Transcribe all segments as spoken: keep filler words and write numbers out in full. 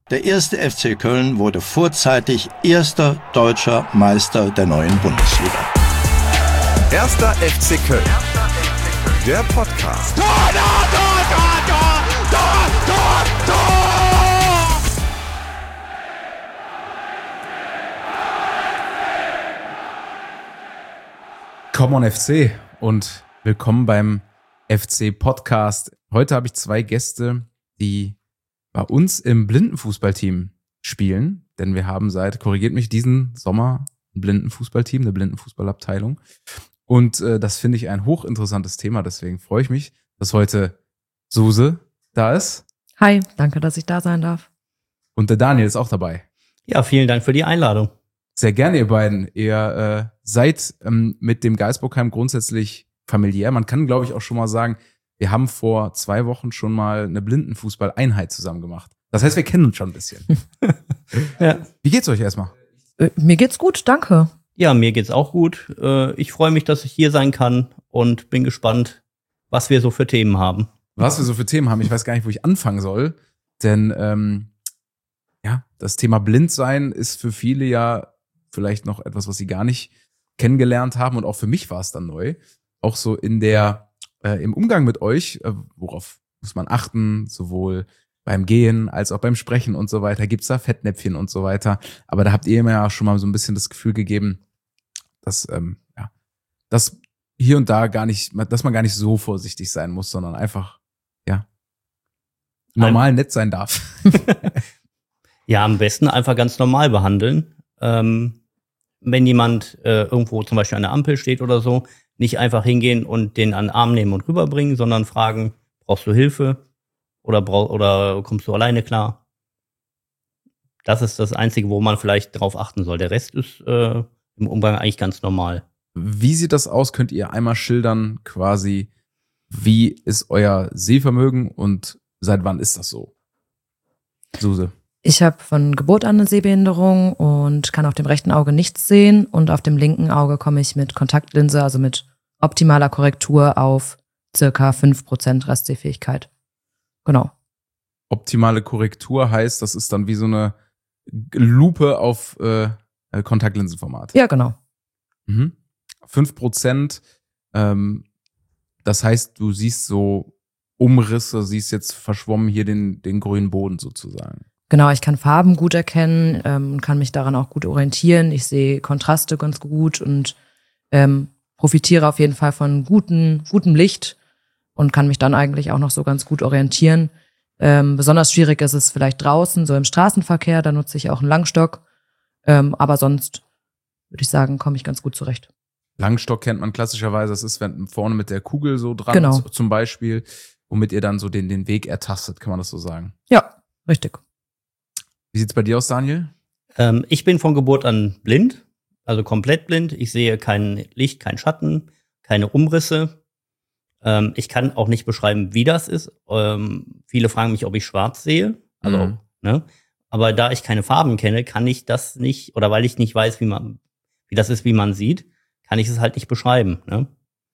Der erste F C Köln wurde vorzeitig erster deutscher Meister der neuen Bundesliga. Erster F C Köln. Der Podcast. Tor, Tor, Tor, Tor, Tor, Tor, Tor, Tor! Come on F C und willkommen beim F C Podcast. Heute habe ich zwei Gäste, die bei uns im Blindenfußballteam spielen, denn wir haben seit, korrigiert mich, diesen Sommer ein Blindenfußballteam, eine Blindenfußballabteilung. Und äh, das finde ich ein hochinteressantes Thema, deswegen freue ich mich, dass heute Suse da ist. Hi, danke, dass ich da sein darf. Und der Daniel ist auch dabei. Ja, vielen Dank für die Einladung. Sehr gerne, ihr beiden. Ihr äh, seid ähm, mit dem Geisbockheim grundsätzlich familiär. Man kann, glaube ich, auch schon mal sagen, wir haben vor zwei Wochen schon mal eine Blindenfußball-Einheit zusammen gemacht. Das heißt, wir kennen uns schon ein bisschen. Ja. Wie geht's euch erstmal? Äh, mir geht's gut, danke. Ja, mir geht's auch gut. Äh, ich freue mich, dass ich hier sein kann und bin gespannt, was wir so für Themen haben. Was wir so für Themen haben, ich weiß gar nicht, wo ich anfangen soll. Denn ähm, ja, das Thema Blindsein ist für viele ja vielleicht noch etwas, was sie gar nicht kennengelernt haben. Und auch für mich war es dann neu. Auch so in der äh, im Umgang mit euch, äh, worauf muss man achten, sowohl beim Gehen als auch beim Sprechen und so weiter. Gibt's da Fettnäpfchen und so weiter. Aber da habt ihr mir ja schon mal so ein bisschen das Gefühl gegeben, dass ähm, ja, dass hier und da gar nicht, dass man gar nicht so vorsichtig sein muss, sondern einfach ja normal nett sein darf. Ja, am besten einfach ganz normal behandeln. Ähm, wenn jemand äh, irgendwo zum Beispiel an der Ampel steht oder so, nicht einfach hingehen und den an den Arm nehmen und rüberbringen, sondern fragen, brauchst du Hilfe oder brauch, oder kommst du alleine klar? Das ist das Einzige, wo man vielleicht drauf achten soll. Der Rest ist äh, im Umgang eigentlich ganz normal. Wie sieht das aus? Könnt ihr einmal schildern quasi, wie ist euer Sehvermögen und seit wann ist das so? Suse. Ich habe von Geburt an eine Sehbehinderung und kann auf dem rechten Auge nichts sehen und auf dem linken Auge komme ich mit Kontaktlinse, also mit optimaler Korrektur auf circa fünf Prozent Restsehfähigkeit. Genau. Optimale Korrektur heißt, das ist dann wie so eine Lupe auf äh, Kontaktlinsenformat. Ja, genau. Mhm. fünf Prozent, ähm, das heißt, du siehst so Umrisse, siehst jetzt verschwommen hier den, den grünen Boden sozusagen. Genau, ich kann Farben gut erkennen ähm, und kann mich daran auch gut orientieren. Ich sehe Kontraste ganz gut und ähm, profitiere auf jeden Fall von guten, gutem Licht und kann mich dann eigentlich auch noch so ganz gut orientieren. Ähm, besonders schwierig ist es vielleicht draußen, so im Straßenverkehr, da nutze ich auch einen Langstock. Ähm, aber sonst würde ich sagen, komme ich ganz gut zurecht. Langstock kennt man klassischerweise, das ist, wenn vorne mit der Kugel so dran Genau. ist, zum Beispiel, womit ihr dann so den, den Weg ertastet, kann man das so sagen? Ja, richtig. Wie sieht's bei dir aus, Daniel? Ähm, ich bin von Geburt an blind, also komplett blind. Ich sehe kein Licht, kein Schatten, keine Umrisse. Ähm, ich kann auch nicht beschreiben, wie das ist. Ähm, viele fragen mich, ob ich schwarz sehe. Also, Mhm. ne? Aber da ich keine Farben kenne, kann ich das nicht, oder weil ich nicht weiß, wie man, wie das ist, wie man sieht, kann ich es halt nicht beschreiben, ne?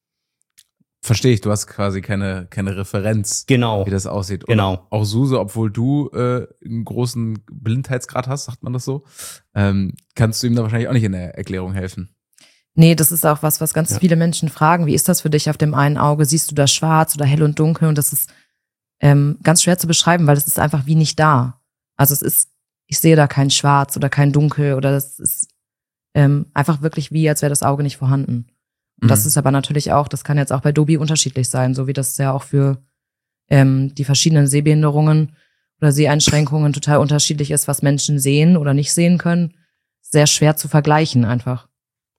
Verstehe ich, du hast quasi keine, keine Referenz, Genau. wie das aussieht. Und Genau. auch Suse, obwohl du äh, einen großen Blindheitsgrad hast, sagt man das so, ähm, kannst du ihm da wahrscheinlich auch nicht in der Erklärung helfen. Nee, das ist auch was, was ganz Ja. viele Menschen fragen. Wie ist das für dich auf dem einen Auge? Siehst du da schwarz oder hell und dunkel? Und das ist ähm, ganz schwer zu beschreiben, weil es ist einfach wie nicht da. Also es ist, ich sehe da kein Schwarz oder kein Dunkel oder das ist ähm, einfach wirklich wie, als wäre das Auge nicht vorhanden. Und das Mhm. ist aber natürlich auch, das kann jetzt auch bei Dobi unterschiedlich sein, so wie das ja auch für ähm, die verschiedenen Sehbehinderungen oder Seheinschränkungen total unterschiedlich ist, was Menschen sehen oder nicht sehen können. Sehr schwer zu vergleichen einfach.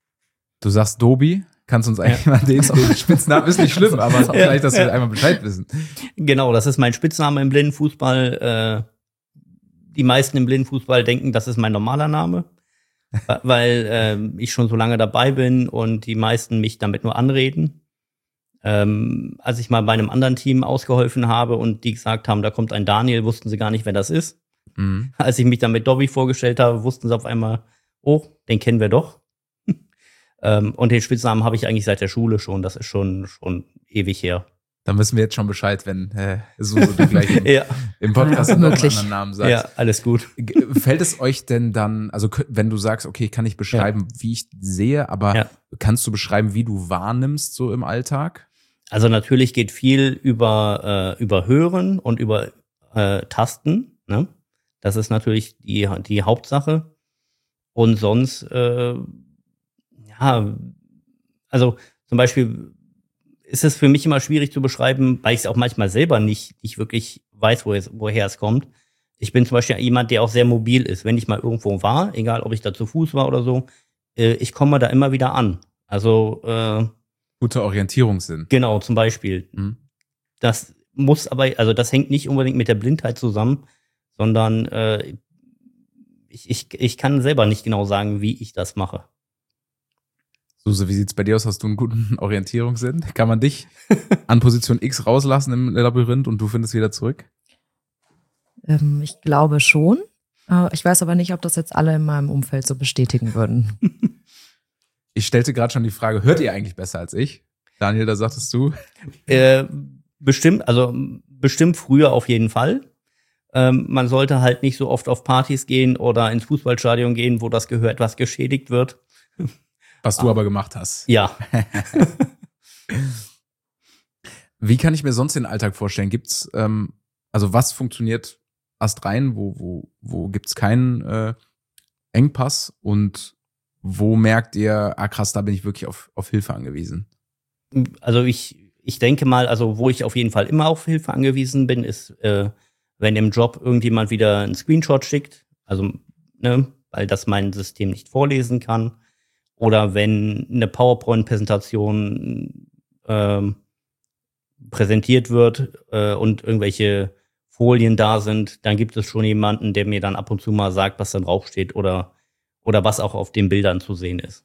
Du sagst Dobi, kannst uns eigentlich mal den, den Spitznamen, ist nicht schlimm, aber vielleicht, dass wir einmal Bescheid wissen. Genau, das ist mein Spitzname im Blindenfußball. Äh, die meisten im Blindenfußball denken, das ist mein normaler Name, weil äh, ich schon so lange dabei bin und die meisten mich damit nur anreden. Ähm, als ich mal bei einem anderen Team ausgeholfen habe und die gesagt haben, da kommt ein Daniel, wussten sie gar nicht, wer das ist. Mhm. Als ich mich dann mit Dobby vorgestellt habe, wussten sie auf einmal, oh, den kennen wir doch. ähm, und den Spitznamen habe ich eigentlich seit der Schule schon, das ist schon, schon ewig her. Dann wissen wir jetzt schon Bescheid, wenn äh, so du gleich im, Ja. im Podcast Ja, noch einen möglich. anderen Namen sagst. Ja, alles gut. G- Fällt es euch denn dann, also kö- wenn du sagst, okay, ich kann nicht beschreiben, wie ich sehe, aber Ja. kannst du beschreiben, wie du wahrnimmst so im Alltag? Also natürlich geht viel über, äh, über Hören und über äh, Tasten. Ne? Das ist natürlich die, die Hauptsache. Und sonst, äh, ja, also zum Beispiel ist es für mich immer schwierig zu beschreiben, weil ich es auch manchmal selber nicht, nicht wirklich weiß, wo es, woher es kommt. Ich bin zum Beispiel jemand, der auch sehr mobil ist. Wenn ich mal irgendwo war, egal ob ich da zu Fuß war oder so, äh, ich komme da immer wieder an. Also äh, Guter Orientierungssinn. genau, zum Beispiel. Mhm. Das muss aber, also das hängt nicht unbedingt mit der Blindheit zusammen, sondern äh, ich, ich, ich kann selber nicht genau sagen, wie ich das mache. Suse, wie sieht's bei dir aus? Hast du einen guten Orientierungssinn? Kann man dich an Position X rauslassen im Labyrinth und du findest wieder zurück? Ähm, ich glaube schon. Äh, ich weiß aber nicht, ob das jetzt alle in meinem Umfeld so bestätigen würden. Ich stellte gerade schon die Frage, hört ihr eigentlich besser als ich? Daniel, da sagtest du. Äh, bestimmt, also bestimmt früher auf jeden Fall. Ähm, man sollte halt nicht so oft auf Partys gehen oder ins Fußballstadion gehen, wo das Gehör etwas geschädigt wird. Was du aber gemacht hast. Ja, Wie kann ich mir sonst den Alltag vorstellen? Gibt's, ähm, also was funktioniert astrein? Wo, wo, wo gibt's keinen äh, Engpass? Und wo merkt ihr, ah krass, da bin ich wirklich auf, auf Hilfe angewiesen? also ich, ich denke mal, also wo ich auf jeden Fall immer auf Hilfe angewiesen bin, ist, äh, wenn im Job irgendjemand wieder einen Screenshot schickt, also, ne, weil das mein System nicht vorlesen kann. Oder wenn eine PowerPoint-Präsentation ähm, präsentiert wird äh, und irgendwelche Folien da sind, dann gibt es schon jemanden, der mir dann ab und zu mal sagt, was da drauf steht oder, oder was auch auf den Bildern zu sehen ist.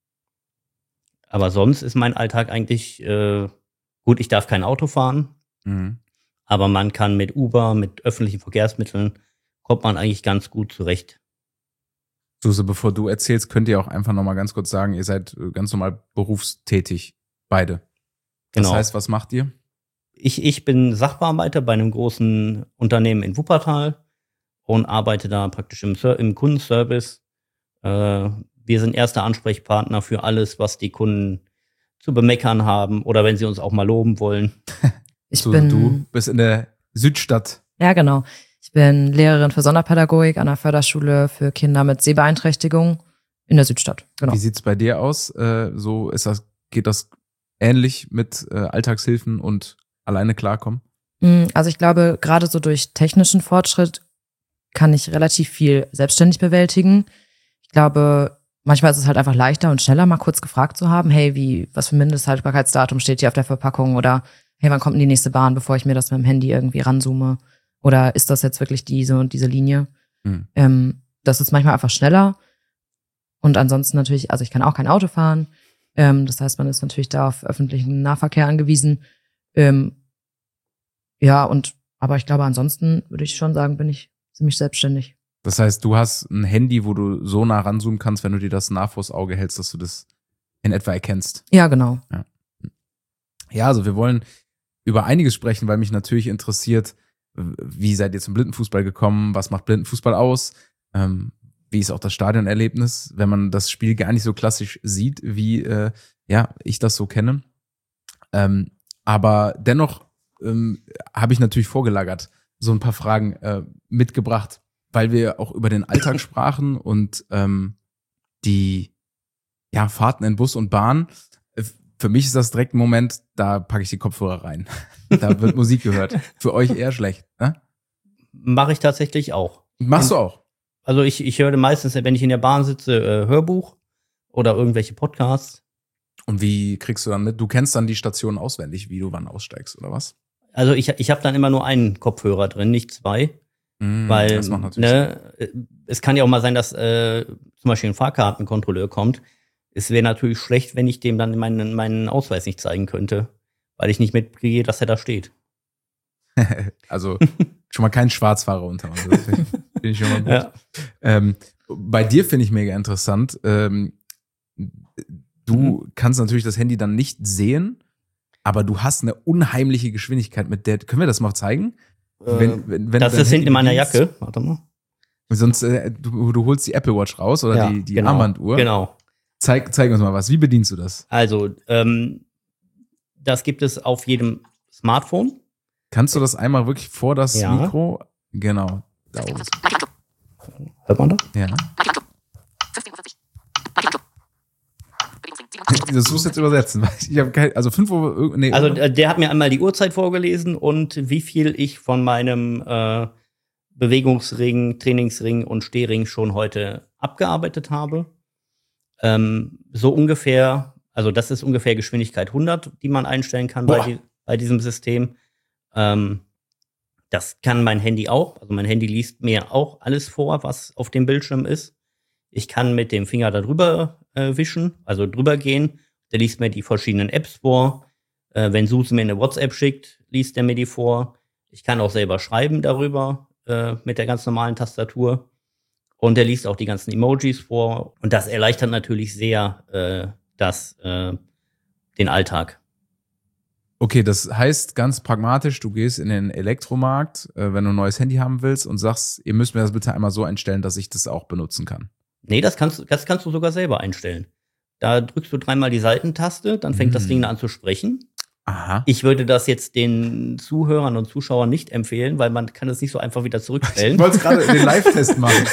Aber sonst ist mein Alltag eigentlich, äh, gut, ich darf kein Auto fahren, Mhm. aber man kann mit Uber, mit öffentlichen Verkehrsmitteln, kommt man eigentlich ganz gut zurecht. Suse, bevor du erzählst, könnt ihr auch einfach nochmal ganz kurz sagen, ihr seid äh, ganz normal berufstätig, beide. Das Genau. heißt, was macht ihr? Ich, ich bin Sachbearbeiter bei einem großen Unternehmen in Wuppertal und arbeite da praktisch im, Ser- im Kundenservice. Äh, wir sind erster Ansprechpartner für alles, was die Kunden zu bemeckern haben oder wenn sie uns auch mal loben wollen. Ich Suse, bin, du bist in der Südstadt. ja genau, ich bin Lehrerin für Sonderpädagogik an der Förderschule für Kinder mit Sehbeeinträchtigung in der Südstadt. Genau. Wie sieht's bei dir aus? Äh, so ist das, geht das ähnlich mit äh, Alltagshilfen und alleine klarkommen? Mm, Also ich glaube, gerade so durch technischen Fortschritt kann ich relativ viel selbstständig bewältigen. Ich glaube, manchmal ist es halt einfach leichter und schneller, mal kurz gefragt zu haben, hey, wie, was für Mindesthaltbarkeitsdatum steht hier auf der Verpackung oder hey, wann kommt denn die nächste Bahn, bevor ich mir das mit dem Handy irgendwie ranzoome? Oder ist das jetzt wirklich diese und diese Linie? Mhm. Ähm, das ist manchmal einfach schneller. Und ansonsten natürlich, also ich kann auch kein Auto fahren. Ähm, das heißt, man ist natürlich da auf öffentlichen Nahverkehr angewiesen. Ähm, ja, und aber ich glaube, ansonsten würde ich schon sagen, bin ich ziemlich selbstständig. Das heißt, du hast ein Handy, wo du so nah ranzoomen kannst, wenn du dir das nah vors Auge hältst, dass du das in etwa erkennst. Ja, genau. Ja, also wir wollen über einiges sprechen, weil mich natürlich interessiert, wie seid ihr zum Blindenfußball gekommen? Was macht Blindenfußball aus? Ähm, wie ist auch das Stadionerlebnis, wenn man das Spiel gar nicht so klassisch sieht, wie äh, ja ich das so kenne. Ähm, aber dennoch ähm, habe ich natürlich vorgelagert so ein paar Fragen äh, mitgebracht, weil wir auch über den Alltag sprachen und ähm, die ja Fahrten in Bus und Bahn. Für mich ist das direkt ein Moment, da packe ich die Kopfhörer rein. Da wird Musik gehört. Für euch eher schlecht, ne? Mache ich tatsächlich auch. Machst du auch? Also ich, ich höre meistens, wenn ich in der Bahn sitze, äh, Hörbuch oder irgendwelche Podcasts. Und wie kriegst du dann mit? Du kennst dann die Stationen auswendig, wie du wann aussteigst, oder was? Also ich, ich habe dann immer nur einen Kopfhörer drin, nicht zwei. Mm, Weil das macht natürlich ne, es kann ja auch mal sein, dass äh, zum Beispiel ein Fahrkartenkontrolleur kommt. Es wäre natürlich schlecht, wenn ich dem dann meinen, meinen Ausweis nicht zeigen könnte, weil ich nicht mitkriege, dass er da steht. Sinn. Also schon mal kein Schwarzfahrer unter uns. Das Finde ich schon mal gut. Ja. Ähm, bei dir finde ich mega interessant. Ähm, du Mhm. kannst natürlich das Handy dann nicht sehen. aber du hast eine unheimliche Geschwindigkeit mit der. Können wir das mal zeigen? Äh, Wenn- wenn- wenn das du dein ist hinten in meiner Handy Jacke. Warte mal. Sonst, äh, du, du holst die Apple Watch raus oder Ja, die, die genau, Armbanduhr. Genau. Zeig, zeig uns mal was. Wie bedienst du das? Also, ähm, das gibt es auf jedem Smartphone. Kannst du das einmal wirklich vor das Ja. Mikro? Genau. Da oben. Hört man das? Ja. Das musst du jetzt übersetzen. Ich habe kein, also fünf Uhr. Nee, Also äh, der hat mir einmal die Uhrzeit vorgelesen und wie viel ich von meinem äh, Bewegungsring, Trainingsring und Stehring schon heute abgearbeitet habe. Ähm, so ungefähr, also das ist ungefähr Geschwindigkeit hundert, die man einstellen kann bei, die, bei diesem System. Ähm, das kann mein Handy auch. Also mein Handy liest mir auch alles vor, was auf dem Bildschirm ist. Ich kann mit dem Finger da drüber äh, wischen, also drüber gehen. Der liest mir die verschiedenen Apps vor. Äh, wenn Susi mir eine WhatsApp schickt, liest er mir die vor. Ich kann auch selber schreiben darüber äh, mit der ganz normalen Tastatur. Und er liest auch die ganzen Emojis vor. Und das erleichtert natürlich sehr äh, das, äh, den Alltag. Okay, das heißt ganz pragmatisch, du gehst in den Elektromarkt, äh, wenn du ein neues Handy haben willst und sagst, ihr müsst mir das bitte einmal so einstellen, dass ich das auch benutzen kann. Nee, das kannst, das kannst du sogar selber einstellen. Da drückst du dreimal die Seitentaste, dann fängt Mhm. das Ding an zu sprechen. Aha. Ich würde das jetzt den Zuhörern und Zuschauern nicht empfehlen, weil man kann es nicht so einfach wieder zurückstellen. Ich wollte gerade den Live-Test machen.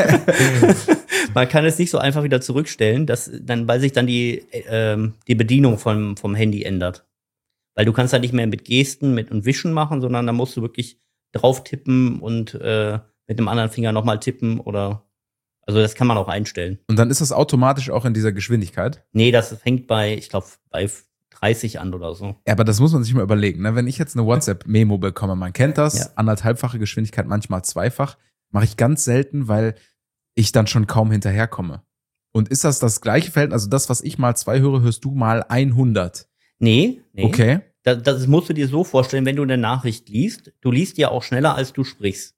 Man kann es nicht so einfach wieder zurückstellen, dass dann, weil sich dann die, ähm, die Bedienung vom, vom Handy ändert. Weil du kannst halt nicht mehr mit Gesten mit und Wischen machen, sondern da musst du wirklich drauf tippen und äh, mit dem anderen Finger nochmal tippen oder also das kann man auch einstellen. Und dann ist das automatisch auch in dieser Geschwindigkeit. Nee, das fängt bei, ich glaube, bei dreißig an oder so. Ja, aber das muss man sich mal überlegen. Ne? Wenn ich jetzt eine WhatsApp-Memo bekomme, man kennt das, Ja. anderthalbfache Geschwindigkeit, manchmal zweifach, mache ich ganz selten, weil ich dann schon kaum hinterherkomme. Und ist das das gleiche Verhältnis? Also das, was ich mal zwei höre, hörst du mal hundert. Nee, nee. Okay. Das, das musst du dir so vorstellen, wenn du eine Nachricht liest. Du liest ja auch schneller, als du sprichst.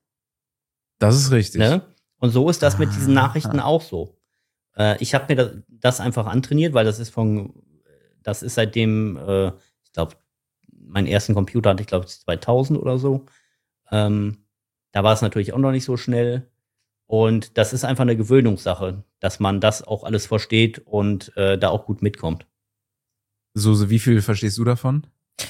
Das ist richtig. Ne? Und so ist das mit diesen Ah. Nachrichten auch so. Äh, ich habe mir das, das einfach antrainiert, weil das ist von, das ist seitdem, äh, ich glaube, meinen ersten Computer hatte ich, glaube ich, zweitausend oder so. Ähm, da war es natürlich auch noch nicht so schnell. Und das ist einfach eine Gewöhnungssache, dass man das auch alles versteht und äh, da auch gut mitkommt. Suse, wie viel verstehst du davon?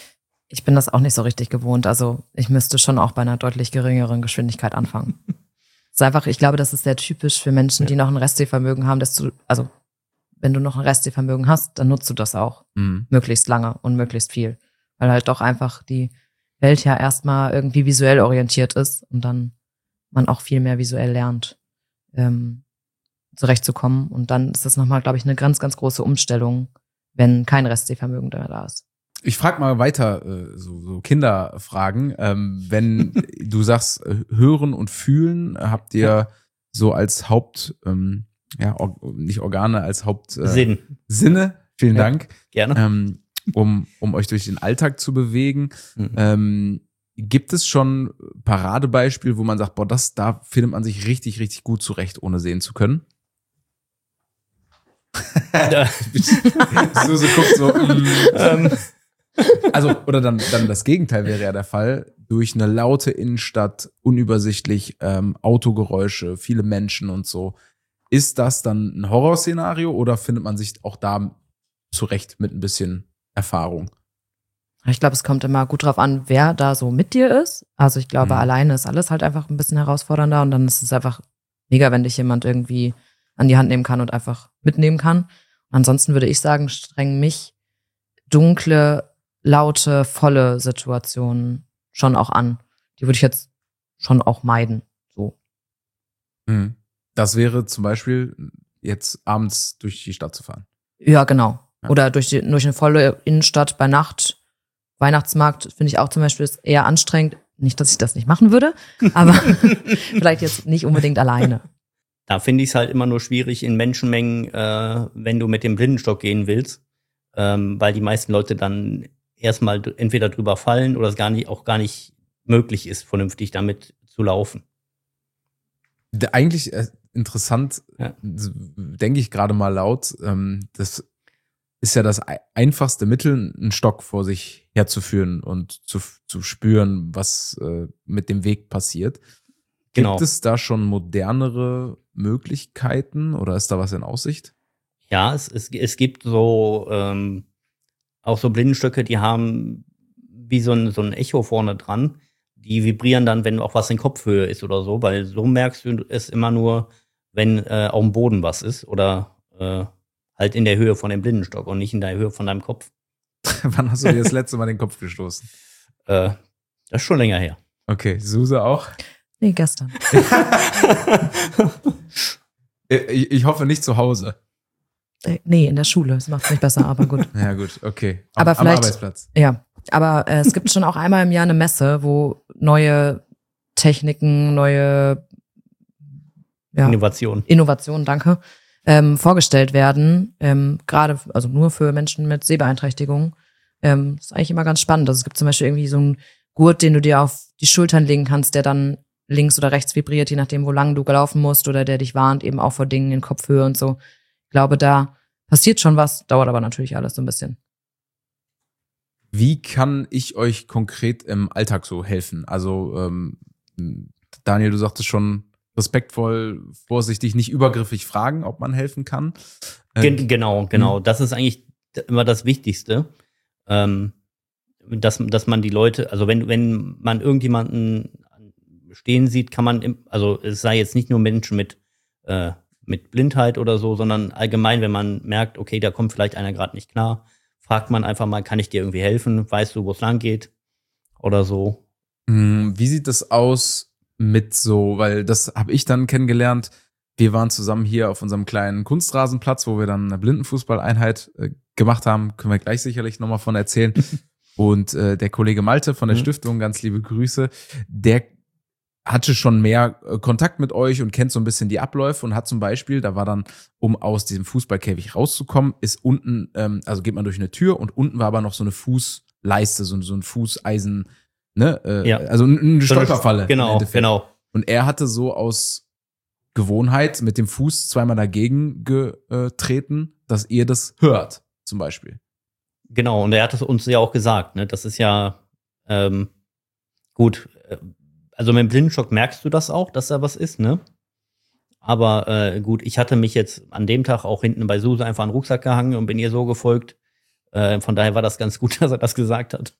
Ich bin das auch nicht so richtig gewohnt. Also ich müsste schon auch bei einer deutlich geringeren Geschwindigkeit anfangen. Es ist einfach, ich glaube, das ist sehr typisch für Menschen, die noch ein Restsehvermögen haben, dass du, also wenn du noch ein Restsehvermögen hast, dann nutzt du das auch Mhm. möglichst lange und möglichst viel. Weil halt doch einfach die Welt ja erstmal irgendwie visuell orientiert ist und dann man auch viel mehr visuell lernt, ähm, zurechtzukommen. Und dann ist das nochmal, glaube ich, eine ganz, ganz große Umstellung, wenn kein Restsehvermögen da, da ist. Ich frage mal weiter, äh, so, so Kinderfragen. Ähm, wenn du sagst, äh, hören und fühlen, habt ihr so als Haupt, ähm, ja, or nicht Organe, als Haupt äh, Sinn. Sinne, vielen Ja. Dank, Gerne. ähm, um, um euch durch den Alltag zu bewegen. Mhm. Ähm, gibt es schon Paradebeispiel, wo man sagt, boah, das, da findet man sich richtig, richtig gut zurecht, ohne sehen zu können? Ja. Suse guckt so, mm. ähm, Also, oder dann, dann das Gegenteil wäre ja der Fall. Durch eine laute Innenstadt, unübersichtlich, ähm, Autogeräusche, viele Menschen und so. Ist das dann ein Horrorszenario oder findet man sich auch da zurecht mit ein bisschen Erfahrung? Ich glaube, es kommt immer gut drauf an, wer da so mit dir ist. Also ich glaube, Mhm. alleine ist alles halt einfach ein bisschen herausfordernder und dann ist es einfach mega, wenn dich jemand irgendwie an die Hand nehmen kann und einfach mitnehmen kann. Ansonsten würde ich sagen, strengen mich dunkle, laute, volle Situationen schon auch an. Die würde ich jetzt schon auch meiden. So. Mhm. Das wäre zum Beispiel jetzt abends durch die Stadt zu fahren. Ja, genau. Ja. Oder durch, die, durch eine volle Innenstadt bei Nacht. Weihnachtsmarkt finde ich auch zum Beispiel ist eher anstrengend. Nicht, dass ich das nicht machen würde, aber vielleicht jetzt nicht unbedingt alleine. Da finde ich es halt immer nur schwierig in Menschenmengen, äh, wenn du mit dem Blindenstock gehen willst, ähm, weil die meisten Leute dann erstmal d- entweder drüber fallen oder es gar nicht, auch gar nicht möglich ist, vernünftig damit zu laufen. Der- Eigentlich äh, interessant, Ja. denke ich gerade mal laut, ähm, das ist ja das einfachste Mittel, einen Stock vor sich herzuführen und zu, zu spüren, was äh, mit dem Weg passiert. Genau. Gibt es da schon modernere Möglichkeiten oder ist da was in Aussicht? Ja, es, es, es gibt so ähm, auch so Blindenstöcke, die haben wie so ein, so ein Echo vorne dran. Die vibrieren dann, wenn auch was in Kopfhöhe ist oder so, weil so merkst du es immer nur, wenn äh, auf dem Boden was ist oder äh, halt in der Höhe von dem Blindenstock und nicht in der Höhe von deinem Kopf. Wann hast du dir das letzte Mal den Kopf gestoßen? Äh, das ist schon länger her. Okay, Suse auch? Nee, gestern. ich, ich hoffe nicht zu Hause. Äh, nee, in der Schule. Das macht es nicht besser, aber gut. Ja gut, okay. Am, Aber vielleicht, am Arbeitsplatz. Ja, aber äh, es gibt schon auch einmal im Jahr eine Messe, wo neue Techniken, neue ja, Innovation. Innovationen, danke, ähm, vorgestellt werden. Ähm, gerade, also nur für Menschen mit Sehbeeinträchtigung. Ähm, ist eigentlich immer ganz spannend. Also es gibt zum Beispiel irgendwie so einen Gurt, den du dir auf die Schultern legen kannst, der dann links oder rechts vibriert, je nachdem, wo lang du gelaufen musst, oder der dich warnt, eben auch vor Dingen in Kopfhöhe und so. Ich glaube, da passiert schon was, dauert aber natürlich alles so ein bisschen. Wie kann ich euch konkret im Alltag so helfen? Also ähm, Daniel, du sagtest schon, respektvoll, vorsichtig, nicht übergriffig fragen, ob man helfen kann. Äh, Gen- genau, genau. mh. Das ist eigentlich immer das Wichtigste. Ähm, dass, dass man die Leute, also wenn, wenn man irgendjemanden stehen sieht, kann man, im, also es sei jetzt nicht nur Menschen mit, äh, mit Blindheit oder so, sondern allgemein, wenn man merkt, okay, da kommt vielleicht einer gerade nicht klar, fragt man einfach mal, kann ich dir irgendwie helfen? Weißt du, wo es lang geht? Oder so. Wie sieht das aus mit so, weil das habe ich dann kennengelernt, wir waren zusammen hier auf unserem kleinen Kunstrasenplatz, wo wir dann eine Blindenfußballeinheit äh, gemacht haben, können wir gleich sicherlich nochmal von erzählen. Und äh, der Kollege Malte von der Mhm. Stiftung, ganz liebe Grüße, der hatte schon mehr äh, Kontakt mit euch und kennt so ein bisschen die Abläufe und hat zum Beispiel, da war dann, um aus diesem Fußballkäfig rauszukommen, ist unten, ähm, also geht man durch eine Tür und unten war aber noch so eine Fußleiste, so, so ein Fußeisen, ne, äh, Ja. also eine So eine- Stolperfalle. im Genau, Endeffekt. genau. Und er hatte so aus Gewohnheit mit dem Fuß zweimal dagegen getreten, dass ihr das hört, zum Beispiel. Genau, und er hat es uns ja auch gesagt, ne? Das ist ja ähm, gut. äh, Also mit dem Blindenstock merkst du das auch, dass da was ist, ne? Aber äh, gut, ich hatte mich jetzt an dem Tag auch hinten bei Suse einfach an den Rucksack gehangen und bin ihr so gefolgt. Äh, von daher war das ganz gut, dass er das gesagt hat.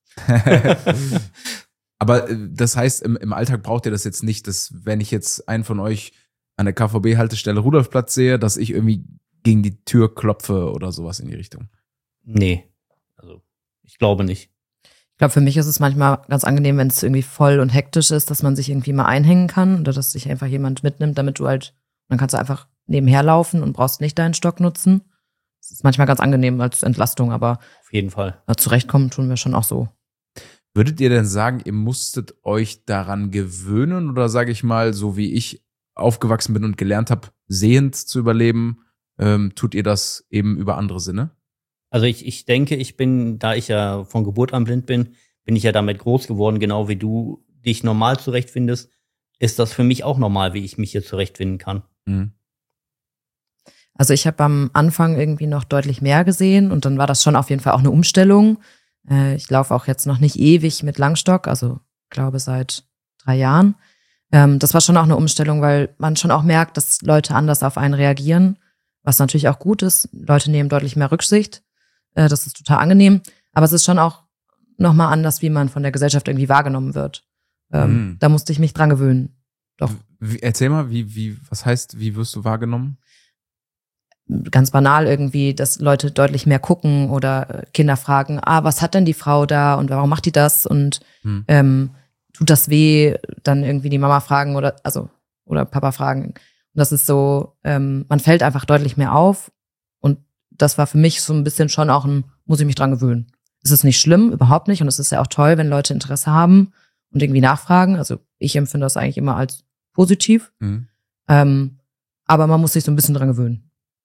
Aber äh, das heißt, im, im Alltag braucht ihr das jetzt nicht, dass wenn ich jetzt einen von euch an der K V B-Haltestelle Rudolfplatz sehe, dass ich irgendwie gegen die Tür klopfe oder sowas in die Richtung. Nee, also ich glaube nicht. Ich glaube, für mich ist es manchmal ganz angenehm, wenn es irgendwie voll und hektisch ist, dass man sich irgendwie mal einhängen kann oder dass sich einfach jemand mitnimmt, damit du halt, dann kannst du einfach nebenher laufen und brauchst nicht deinen Stock nutzen. Das ist manchmal ganz angenehm als Entlastung, aber Auf jeden Fall. äh, zurechtkommen tun wir schon auch so. Würdet ihr denn sagen, ihr musstet euch daran gewöhnen oder sage ich mal, so wie ich aufgewachsen bin und gelernt habe, sehend zu überleben, ähm, tut ihr das eben über andere Sinne? Also ich, ich denke, ich bin, da ich ja von Geburt an blind bin, bin ich ja damit groß geworden, genau wie du dich normal zurechtfindest, ist das für mich auch normal, wie ich mich hier zurechtfinden kann. Mhm. Also ich habe am Anfang irgendwie noch deutlich mehr gesehen und dann war das schon auf jeden Fall auch eine Umstellung. Äh, ich laufe auch jetzt noch nicht ewig mit Langstock, also glaube seit drei Jahren. Ähm, das war schon auch eine Umstellung, weil man schon auch merkt, dass Leute anders auf einen reagieren, was natürlich auch gut ist. Leute nehmen deutlich mehr Rücksicht. Äh, das ist total angenehm. Aber es ist schon auch nochmal anders, wie man von der Gesellschaft irgendwie wahrgenommen wird. Ähm, Mhm. Da musste ich mich dran gewöhnen. Doch. Wie, erzähl mal, wie, wie, was heißt, wie wirst du wahrgenommen? Ganz banal irgendwie, dass Leute deutlich mehr gucken oder Kinder fragen, ah, was hat denn die Frau da und warum macht die das und Hm. ähm, tut das weh? Dann irgendwie die Mama fragen oder also oder Papa fragen. Und das ist so, ähm, man fällt einfach deutlich mehr auf und das war für mich so ein bisschen schon auch ein, muss ich mich dran gewöhnen. Es ist nicht schlimm, überhaupt nicht und es ist ja auch toll, wenn Leute Interesse haben und irgendwie nachfragen. Also ich empfinde das eigentlich immer als positiv, Mhm. ähm, aber man muss sich so ein bisschen dran gewöhnen.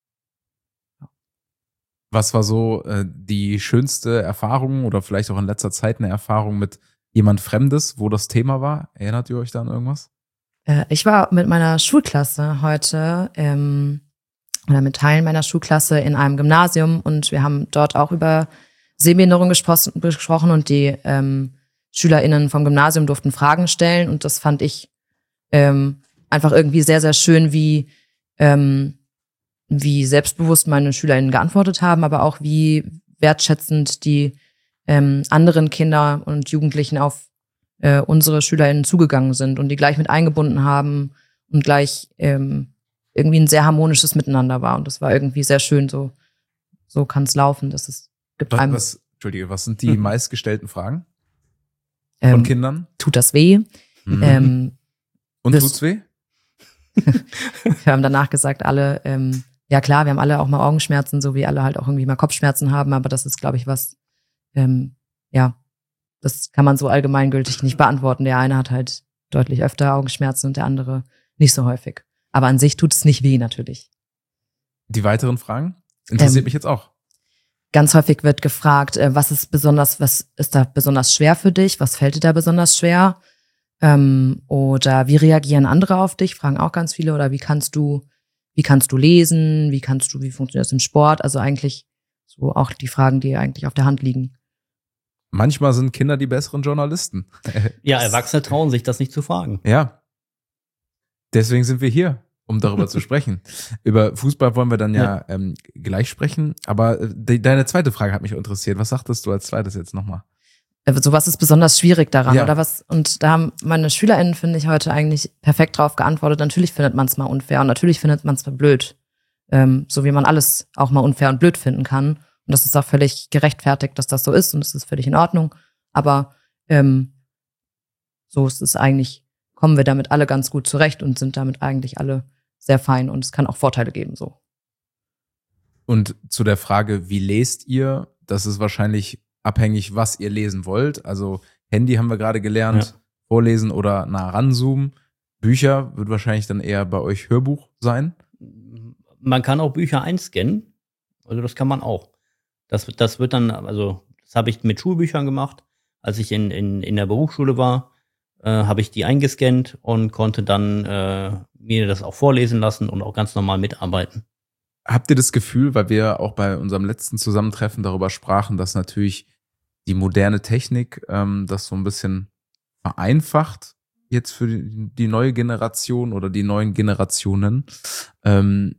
Was war so äh, die schönste Erfahrung oder vielleicht auch in letzter Zeit eine Erfahrung mit jemand Fremdes, wo das Thema war? Erinnert ihr euch da an irgendwas? Äh, Ich war mit meiner Schulklasse heute ähm, oder mit Teilen meiner Schulklasse in einem Gymnasium und wir haben dort auch über Sehbehinderung gespro- gesprochen und die ähm, SchülerInnen vom Gymnasium durften Fragen stellen und das fand ich ähm, einfach irgendwie sehr, sehr schön, wie ähm, wie selbstbewusst meine SchülerInnen geantwortet haben, aber auch wie wertschätzend die ähm, anderen Kinder und Jugendlichen auf äh, unsere SchülerInnen zugegangen sind und die gleich mit eingebunden haben und gleich ähm, irgendwie ein sehr harmonisches Miteinander war. Und das war irgendwie sehr schön, so, so kann es laufen. Dass es gibt Was, einem, was, Entschuldige, was sind die Mhm. meistgestellten Fragen von ähm, Kindern? tut das weh? Mhm. Ähm, Und das- tut's weh? wir haben danach gesagt, alle, ähm, ja klar, wir haben alle auch mal Augenschmerzen, so wie alle halt auch irgendwie mal Kopfschmerzen haben, aber das ist, glaube ich, was, ähm, ja, das kann man so allgemeingültig nicht beantworten. Der eine hat halt deutlich öfter Augenschmerzen und der andere nicht so häufig. Aber an sich tut es nicht weh, natürlich. Die weiteren Fragen? Interessiert Ähm, mich jetzt auch. Ganz häufig wird gefragt, äh, was ist besonders, was ist da besonders schwer für dich? Was fällt dir da besonders schwer? Ähm, oder wie reagieren andere auf dich? Fragen auch ganz viele. Oder wie kannst du, wie kannst du lesen? Wie kannst du, wie funktioniert das im Sport? Also eigentlich so auch die Fragen, die eigentlich auf der Hand liegen. Manchmal sind Kinder die besseren Journalisten. Ja, Erwachsene trauen sich das nicht zu fragen. Ja. Deswegen sind wir hier, um darüber zu sprechen. Über Fußball wollen wir dann ja, ähm, gleich sprechen. Aber äh, de- deine zweite Frage hat mich interessiert. Was sagtest du als zweites jetzt nochmal? Äh, So was ist besonders schwierig daran, Ja. oder was? Und da haben meine SchülerInnen, finde ich, heute eigentlich perfekt drauf geantwortet. Natürlich findet man es mal unfair und natürlich findet man es mal blöd. Ähm, so wie man alles auch mal unfair und blöd finden kann. Und das ist auch völlig gerechtfertigt, dass das so ist und das ist völlig in Ordnung. Aber ähm, so ist es eigentlich, kommen wir damit alle ganz gut zurecht und sind damit eigentlich alle sehr fein und es kann auch Vorteile geben, so. Und zu der Frage, wie lest ihr? Das ist wahrscheinlich abhängig, was ihr lesen wollt. Also Handy haben wir gerade gelernt, Ja. vorlesen oder nah ranzoomen. Bücher wird wahrscheinlich dann eher bei euch Hörbuch sein. Man kann auch Bücher einscannen. Also das kann man auch. Das, das wird dann, also das habe ich mit Schulbüchern gemacht. Als ich in, in, in der Berufsschule war, äh, habe ich die eingescannt und konnte dann äh, mir das auch vorlesen lassen und auch ganz normal mitarbeiten. Habt ihr das Gefühl, weil wir auch bei unserem letzten Zusammentreffen darüber sprachen, dass natürlich die moderne Technik ähm, das so ein bisschen vereinfacht jetzt für die, die neue Generation oder die neuen Generationen. Ähm,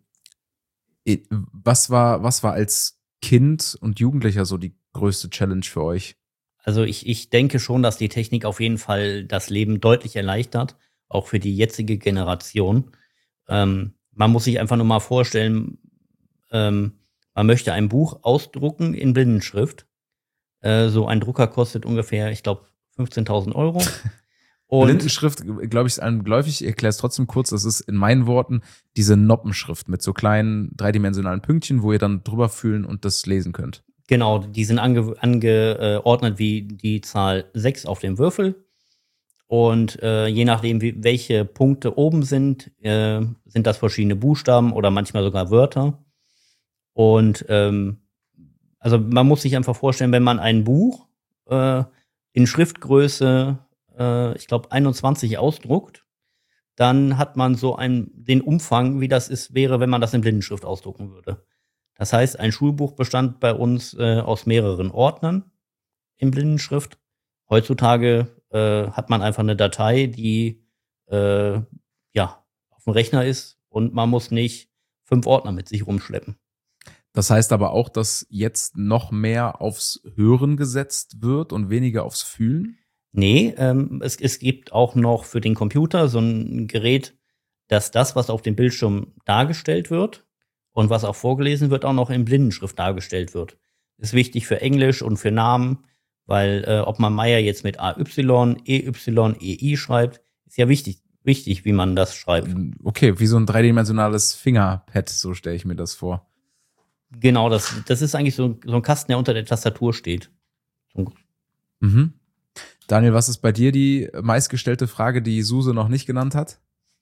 was war, was war als Kind und Jugendlicher so die größte Challenge für euch? Also ich, ich denke schon, dass die Technik auf jeden Fall das Leben deutlich erleichtert, auch für die jetzige Generation. Ähm, man muss sich einfach nur mal vorstellen, ähm, man möchte ein Buch ausdrucken in Blindenschrift. Äh, so ein Drucker kostet ungefähr, ich glaube, fünfzehntausend Euro. Und Blindenschrift, glaube ich, ist einem geläufig. Ich erkläre es trotzdem kurz. Das ist in meinen Worten diese Noppenschrift mit so kleinen dreidimensionalen Pünktchen, wo ihr dann drüber fühlen und das lesen könnt. genau, die sind ange, angeordnet wie die Zahl sechs auf dem Würfel. Und äh, je nachdem, wie, welche Punkte oben sind, äh, sind das verschiedene Buchstaben oder manchmal sogar Wörter. Und ähm, also man muss sich einfach vorstellen, wenn man ein Buch äh, in Schriftgröße, äh, ich glaube, einundzwanzig ausdruckt, dann hat man so ein, den Umfang, wie das ist, wäre, wenn man das in Blindenschrift ausdrucken würde. Das heißt, ein Schulbuch bestand bei uns äh, aus mehreren Ordnern in Blindenschrift. Heutzutage äh, hat man einfach eine Datei, die äh, ja auf dem Rechner ist und man muss nicht fünf Ordner mit sich rumschleppen. Das heißt aber auch, dass jetzt noch mehr aufs Hören gesetzt wird und weniger aufs Fühlen? Nee, ähm, es, es gibt auch noch für den Computer so ein Gerät, dass das, was auf dem Bildschirm dargestellt wird und was auch vorgelesen wird, auch noch in Blindenschrift dargestellt wird. Ist wichtig für Englisch und für Namen, weil äh, ob man Meier jetzt mit A Y, E Y, E I schreibt, ist ja wichtig, wichtig, wie man das schreibt. Okay, wie so ein dreidimensionales Fingerpad, so stelle ich mir das vor. Genau, das, das ist eigentlich so, so ein Kasten, der unter der Tastatur steht. So, Mhm. Daniel, was ist bei dir die meistgestellte Frage, die Suse noch nicht genannt hat?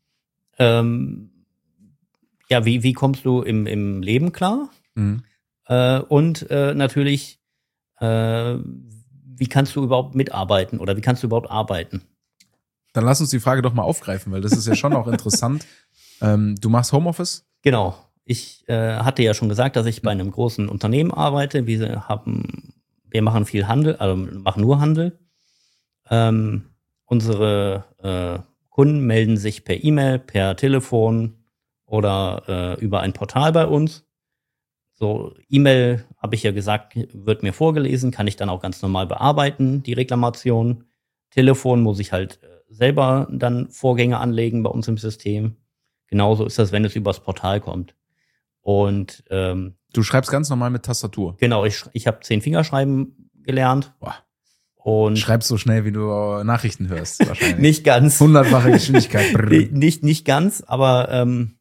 ähm, ja, wie, wie kommst du im, im Leben klar? Mhm. Äh, und äh, natürlich, äh, wie kannst du überhaupt mitarbeiten oder wie kannst du überhaupt arbeiten? Dann lass uns die Frage doch mal aufgreifen, weil das ist ja schon auch interessant. Ähm, du machst Homeoffice? Genau. ich äh, hatte ja schon gesagt, dass ich bei einem großen Unternehmen arbeite. Wir haben, wir machen viel Handel, also machen nur Handel. Ähm, unsere äh, Kunden melden sich per E-Mail, per Telefon oder äh, über ein Portal bei uns. So, E-Mail, habe ich ja gesagt, wird mir vorgelesen, kann ich dann auch ganz normal bearbeiten, die Reklamation. Telefon muss ich halt selber dann Vorgänge anlegen bei uns im System. Genauso ist das, wenn es übers Portal kommt. Und ähm, Du schreibst ganz normal mit Tastatur. genau, ich, ich habe zehn Fingerschreiben gelernt. Boah. Und Schreibst so schnell, wie du Nachrichten hörst, wahrscheinlich. nicht ganz. Hundertfache Geschwindigkeit. nicht, nicht, nicht ganz, aber ähm,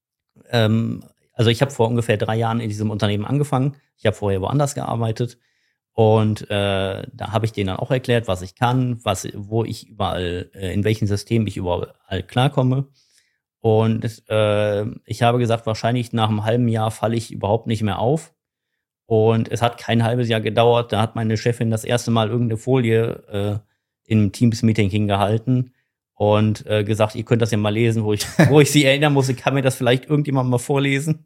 ähm, also ich habe vor ungefähr drei Jahren in diesem Unternehmen angefangen. Ich habe vorher woanders gearbeitet. Und äh, da habe ich denen dann auch erklärt, was ich kann, was, wo ich überall, äh, in welchen Systemen ich überall klarkomme. Und äh, ich habe gesagt, wahrscheinlich nach einem halben Jahr falle ich überhaupt nicht mehr auf. Und es hat kein halbes Jahr gedauert. Da hat meine Chefin das erste Mal irgendeine Folie äh, im Teams-Meeting hingehalten und äh, gesagt, ihr könnt das ja mal lesen, wo ich, wo ich sie erinnern muss. Kann mir das vielleicht irgendjemand mal vorlesen?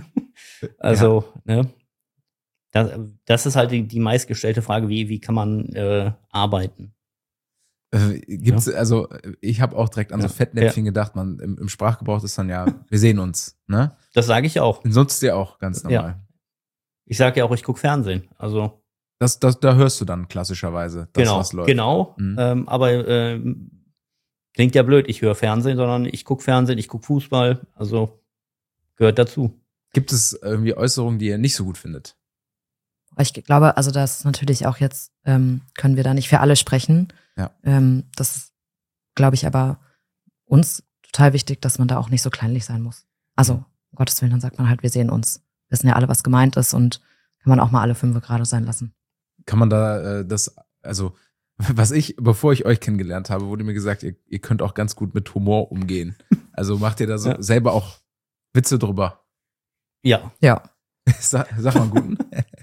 Also, ja. ne? Das, das ist halt die, die meistgestellte Frage, wie, wie kann man äh, arbeiten? Äh, gibt's, Ja. also ich habe auch direkt an Ja. so Fettnäpfchen gedacht, man im, im Sprachgebrauch ist dann ja, wir sehen uns, ne? Das sage ich auch. Nutzt ihr auch ganz normal. Ja. Ich sage ja auch, ich gucke Fernsehen. Also Das, das, da hörst du dann klassischerweise, das, genau, was läuft. genau. Mhm. Ähm, aber ähm, klingt ja blöd, ich höre Fernsehen, sondern ich gucke Fernsehen, ich gucke Fußball. Also gehört dazu. Gibt es irgendwie Äußerungen, die ihr nicht so gut findet? Ich glaube, also das ist natürlich auch jetzt, ähm, können wir da nicht für alle sprechen. Ja. Ähm, das ist, glaube ich, aber uns total wichtig, dass man da auch nicht so kleinlich sein muss. Also, um Gottes Willen, dann sagt man halt, wir sehen uns. Wissen ja alle, was gemeint ist und kann man auch mal alle fünf gerade sein lassen. Kann man da äh, das, also was ich, bevor ich euch kennengelernt habe, wurde mir gesagt, ihr, ihr könnt auch ganz gut mit Humor umgehen. Also macht ihr da so Ja. selber auch Witze drüber? Ja. Ja. Sag, sag mal einen guten.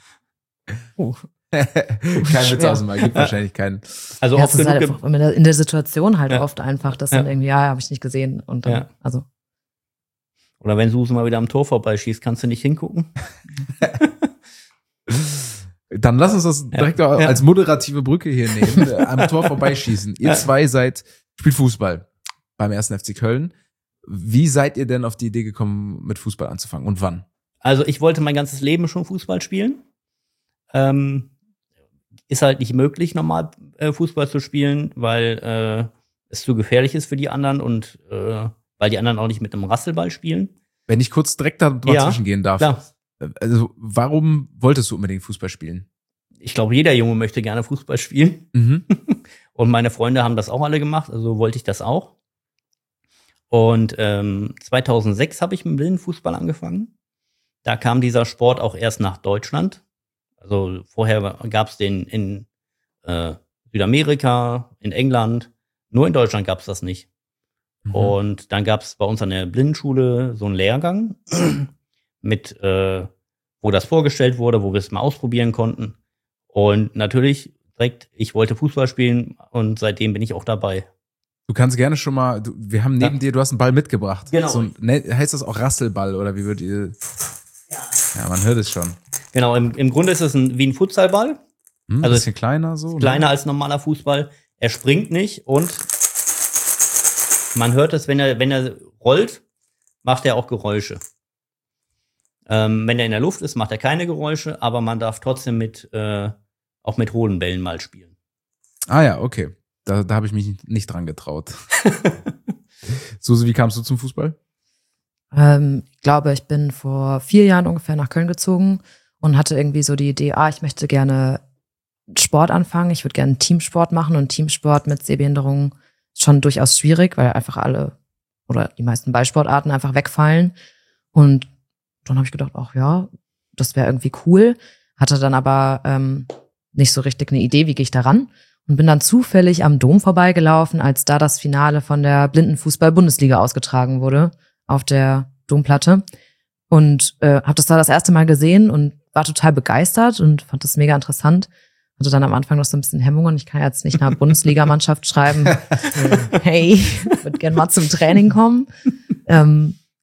Oh. Kein Witz Schwer. aus dem Mal, gibt wahrscheinlich keinen. Also Ja, oft es ist genug halt ge- einfach in der, in der Situation halt Ja. oft einfach, dass Ja. dann irgendwie, ja, habe ich nicht gesehen und dann, Ja. also. Oder wenn Susan mal wieder am Tor vorbeischießt, kannst du nicht hingucken? Dann lass uns das direkt Ja. als moderative Brücke hier nehmen. äh, Am Tor vorbeischießen. Ihr Ja. zwei seid, spielt Fußball beim ersten F C Köln. Wie seid ihr denn auf die Idee gekommen, mit Fußball anzufangen und wann? Also ich wollte mein ganzes Leben schon Fußball spielen. Ähm, ist halt nicht möglich, normal äh, Fußball zu spielen, weil äh, es zu gefährlich ist für die anderen und äh, weil die anderen auch nicht mit einem Rasselball spielen. Wenn ich kurz direkt da mal Ja, zwischengehen darf. Klar. Also, warum wolltest du unbedingt Fußball spielen? Ich glaube, jeder Junge möchte gerne Fußball spielen. Mhm. Und meine Freunde haben das auch alle gemacht, also wollte ich das auch. Und ähm, zweitausendsechs habe ich mit dem Blindenfußball angefangen. Da kam dieser Sport auch erst nach Deutschland. Also vorher gab es den in äh, Südamerika, in England. Nur in Deutschland gab es das nicht. Mhm. Und dann gab es bei uns an der Blindenschule so einen Lehrgang, mit, äh, wo das vorgestellt wurde, wo wir es mal ausprobieren konnten. Und natürlich direkt, ich wollte Fußball spielen und seitdem bin ich auch dabei. Du kannst gerne schon mal, du, wir haben neben Ja. dir, du hast einen Ball mitgebracht. Genau. So ein, ne, heißt das auch Rasselball oder wie würdet ihr? Ja, man hört es schon. Genau, im, im Grunde ist es ein, wie ein Futsalball, Hm, Also bisschen kleiner so. ne? kleiner als normaler Fußball. Er springt nicht und man hört es, wenn er, wenn er rollt, macht er auch Geräusche. Ähm, wenn er in der Luft ist, macht er keine Geräusche, aber man darf trotzdem mit, äh, auch mit hohlen Bällen mal spielen. Ah ja, okay. Da, da habe ich mich nicht, nicht dran getraut. Susi, wie kamst du zum Fußball? Ähm, ich glaube, ich bin vor vier Jahren ungefähr nach Köln gezogen und hatte irgendwie so die Idee, ah, ich möchte gerne Sport anfangen. Ich würde gerne Teamsport machen und Teamsport mit Sehbehinderung ist schon durchaus schwierig, weil einfach alle oder die meisten Ballsportarten einfach wegfallen. Und dann habe ich gedacht, ach ja, das wäre irgendwie cool. Hatte dann aber ähm, nicht so richtig eine Idee, wie gehe ich da ran. Und bin dann zufällig am Dom vorbeigelaufen, als da das Finale von der Blindenfußball-Bundesliga ausgetragen wurde auf der Domplatte. Und äh, habe das da das erste Mal gesehen und war total begeistert und fand das mega interessant. Hatte dann am Anfang noch so ein bisschen Hemmungen. Ich kann jetzt nicht einer Bundesligamannschaft schreiben, hey, ich würde gerne mal zum Training kommen. Ähm,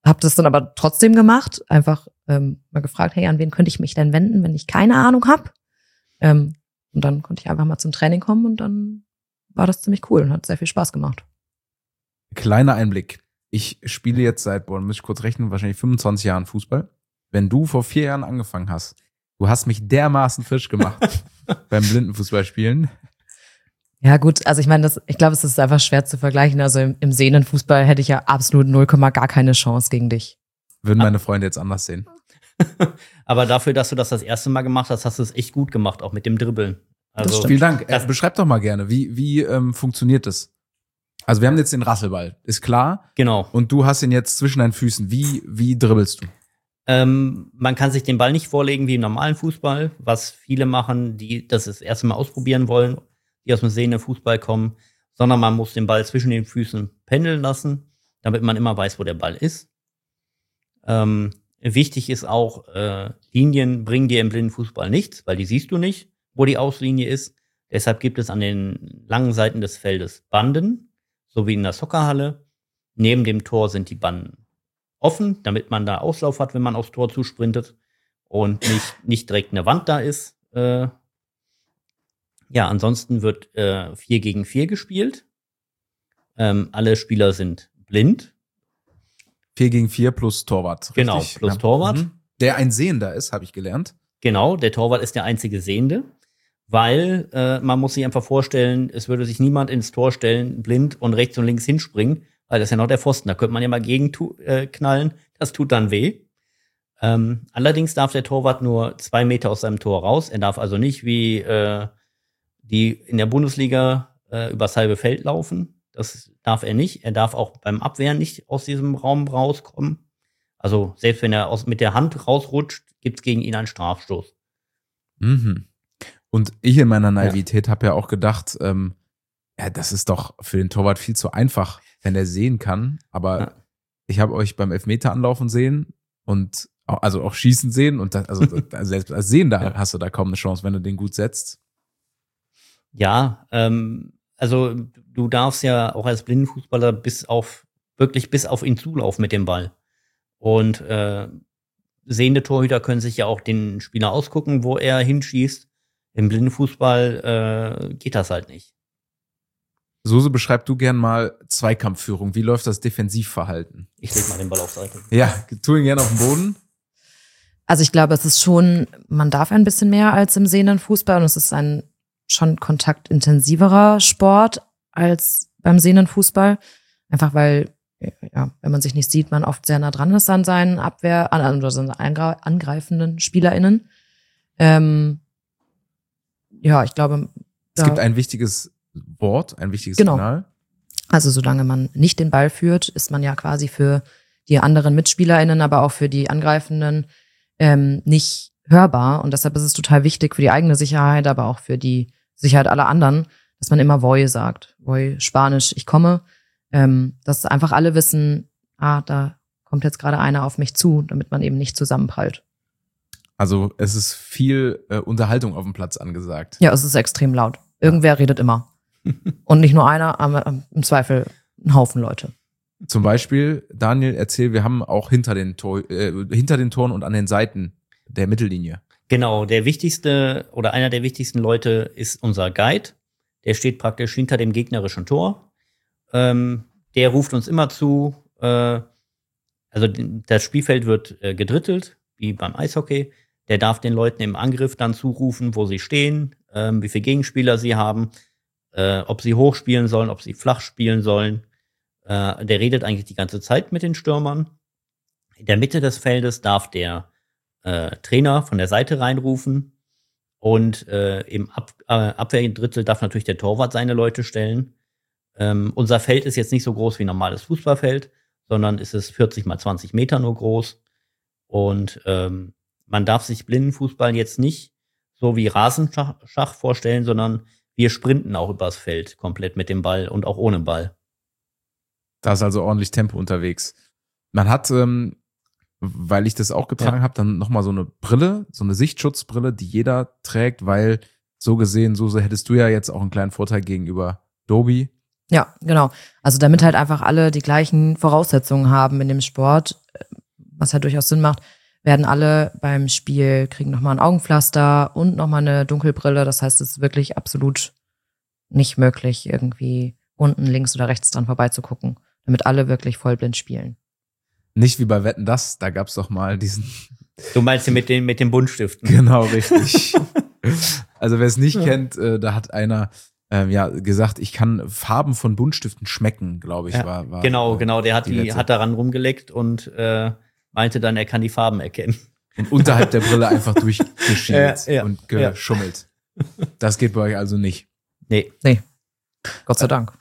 habe das dann aber trotzdem gemacht, einfach ähm, mal gefragt, hey, an wen könnte ich mich denn wenden, wenn ich keine Ahnung habe? Ähm, und dann konnte ich einfach mal zum Training kommen und dann war das ziemlich cool und hat sehr viel Spaß gemacht. Kleiner Einblick. Ich spiele jetzt seit, boah, muss ich kurz rechnen, wahrscheinlich fünfundzwanzig Jahren Fußball. Wenn du vor vier Jahren angefangen hast, du hast mich dermaßen frisch gemacht beim Blindenfußballspielen. Ja gut, also ich meine, das, ich glaube, es ist einfach schwer zu vergleichen. Also im, im Sehnenfußball hätte ich ja absolut null Komma gar keine Chance gegen dich. Würden meine Freunde jetzt anders sehen. Aber dafür, dass du das das erste Mal gemacht hast, hast du es echt gut gemacht, auch mit dem Dribbeln. Also Vielen Dank. Äh, beschreib doch mal gerne, wie, wie ähm, funktioniert das? Also wir haben jetzt den Rasselball, ist klar. Genau. Und du hast ihn jetzt zwischen deinen Füßen. Wie, wie dribbelst du? Ähm, man kann sich den Ball nicht vorlegen wie im normalen Fußball, was viele machen, die das das erste Mal ausprobieren wollen, die aus dem Sehne-Fußball kommen, sondern man muss den Ball zwischen den Füßen pendeln lassen, damit man immer weiß, wo der Ball ist. Ähm, wichtig ist auch, äh, Linien bringen dir im Blindenfußball nichts, weil die siehst du nicht, wo die Auslinie ist. Deshalb gibt es an den langen Seiten des Feldes Banden, so wie in der Soccerhalle. Neben dem Tor sind die Banden offen, damit man da Auslauf hat, wenn man aufs Tor zusprintet und nicht, nicht direkt eine Wand da ist. Äh, ja, ansonsten wird äh, vier gegen vier gespielt. Ähm, alle Spieler sind blind. vier gegen vier plus Torwart. Richtig? Genau, plus ja. Torwart. Mhm. Der ein Sehender ist, habe ich gelernt. Genau, der Torwart ist der einzige Sehende. Weil äh, man muss sich einfach vorstellen, es würde sich niemand ins Tor stellen, blind und rechts und links hinspringen, weil das ist ja noch der Pfosten. Da könnte man ja mal gegen tu- äh, knallen. Das tut dann weh. Ähm, allerdings darf der Torwart nur zwei Meter aus seinem Tor raus. Er darf also nicht wie äh, die in der Bundesliga äh, übers halbe Feld laufen. Das darf er nicht. Er darf auch beim Abwehren nicht aus diesem Raum rauskommen. Also selbst wenn er aus, mit der Hand rausrutscht, gibt es gegen ihn einen Strafstoß. Mhm. Und ich in meiner Naivität ja. habe ja auch gedacht, ähm, ja, das ist doch für den Torwart viel zu einfach, wenn er sehen kann. Aber ja. ich habe euch beim Elfmeter anlaufen sehen und auch, also auch schießen sehen. Und das, also selbst als Sehender ja. hast du da kaum eine Chance, wenn du den gut setzt. Ja, ähm, also du darfst ja auch als Blindenfußballer bis auf, wirklich bis auf ihn zulaufen mit dem Ball. Und äh, sehende Torhüter können sich ja auch den Spieler ausgucken, wo er hinschießt. Im Blindenfußball äh, geht das halt nicht. Suse, beschreib du gern mal Zweikampfführung. Wie läuft das Defensivverhalten? Ich leg mal den Ball auf Seite. Ja, tu ihn gerne auf den Boden. Also ich glaube, es ist schon, man darf ein bisschen mehr als im sehenden Fußball und es ist ein schon kontaktintensiverer Sport als beim sehenden Fußball. Einfach weil, ja, wenn man sich nicht sieht, man oft sehr nah dran ist an seinen Abwehr, an, oder seinen angreifenden SpielerInnen. Ähm, Ja, ich glaube. Es gibt ein wichtiges Wort, ein wichtiges genau. Signal. Also solange man nicht den Ball führt, ist man ja quasi für die anderen MitspielerInnen, aber auch für die Angreifenden ähm, nicht hörbar. Und deshalb ist es total wichtig für die eigene Sicherheit, aber auch für die Sicherheit aller anderen, dass man immer Voy sagt. Voy, Spanisch, ich komme. Ähm, dass einfach alle wissen, ah, da kommt jetzt gerade einer auf mich zu, damit man eben nicht zusammenprallt. Also es ist viel äh, Unterhaltung auf dem Platz angesagt. Ja, es ist extrem laut. Irgendwer redet immer. Und nicht nur einer, aber im Zweifel ein Haufen Leute. Zum Beispiel, Daniel, erzähl, wir haben auch hinter den, Tor, äh, hinter den Toren und an den Seiten der Mittellinie. Genau, der wichtigste oder einer der wichtigsten Leute ist unser Guide. Der steht praktisch hinter dem gegnerischen Tor. Ähm, der ruft uns immer zu. Äh, also das Spielfeld wird äh, gedrittelt, wie beim Eishockey. Der darf den Leuten im Angriff dann zurufen, wo sie stehen, ähm, wie viele Gegenspieler sie haben, äh, ob sie hoch spielen sollen, ob sie flach spielen sollen. Äh, der redet eigentlich die ganze Zeit mit den Stürmern. In der Mitte des Feldes darf der äh, Trainer von der Seite reinrufen. Und äh, im Ab- äh, Abwehrdrittel darf natürlich der Torwart seine Leute stellen. Ähm, unser Feld ist jetzt nicht so groß wie ein normales Fußballfeld, sondern ist es vierzig mal zwanzig Meter nur groß. Und ähm, man darf sich Blindenfußball jetzt nicht so wie Rasenschach vorstellen, sondern wir sprinten auch übers Feld komplett mit dem Ball und auch ohne Ball. Da ist also ordentlich Tempo unterwegs. Man hat, ähm, weil ich das auch getragen ja. habe, dann nochmal so eine Brille, so eine Sichtschutzbrille, die jeder trägt, weil so gesehen, so hättest du ja jetzt auch einen kleinen Vorteil gegenüber Dobi. Ja, genau. Also damit halt einfach alle die gleichen Voraussetzungen haben in dem Sport. was ja durchaus Sinn macht, werden alle beim Spiel, kriegen nochmal ein Augenpflaster und nochmal eine Dunkelbrille. Das heißt, es ist wirklich absolut nicht möglich, irgendwie unten links oder rechts dran vorbeizugucken, damit alle wirklich vollblind spielen. Nicht wie bei Wetten, das, da gab's doch mal diesen... Du meinst mit den, mit den Buntstiften? Genau, richtig. Also wer es nicht ja. kennt, äh, da hat einer ähm, ja gesagt, ich kann Farben von Buntstiften schmecken, glaube ich. Ja, war, war genau, äh, genau. Der hat die, die hat daran rumgeleckt und äh, meinte dann, er kann die Farben erkennen. Und unterhalb der Brille einfach durchgeschielt ja, ja, und geschummelt. Ja. Das geht bei euch also nicht. Nee. Nee. Gott sei Dank.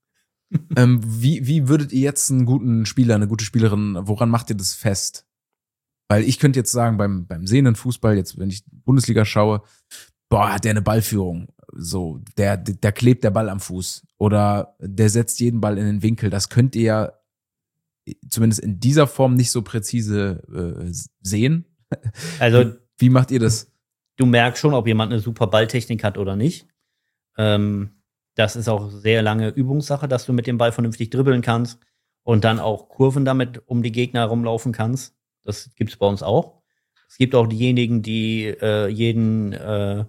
ähm, wie, wie würdet ihr jetzt einen guten Spieler, eine gute Spielerin, woran macht ihr das fest? Weil ich könnte jetzt sagen, beim, beim sehenden Fußball, jetzt wenn ich Bundesliga schaue, boah, hat der eine Ballführung. So, der, der klebt der Ball am Fuß. Oder der setzt jeden Ball in den Winkel. Das könnt ihr ja zumindest in dieser Form nicht so präzise äh, sehen. Also, wie macht ihr das? Du merkst schon, ob jemand eine super Balltechnik hat oder nicht. Ähm, das ist auch sehr lange Übungssache, dass du mit dem Ball vernünftig dribbeln kannst und dann auch Kurven damit um die Gegner herumlaufen kannst. Das gibt's bei uns auch. Es gibt auch diejenigen, die äh, jeden äh,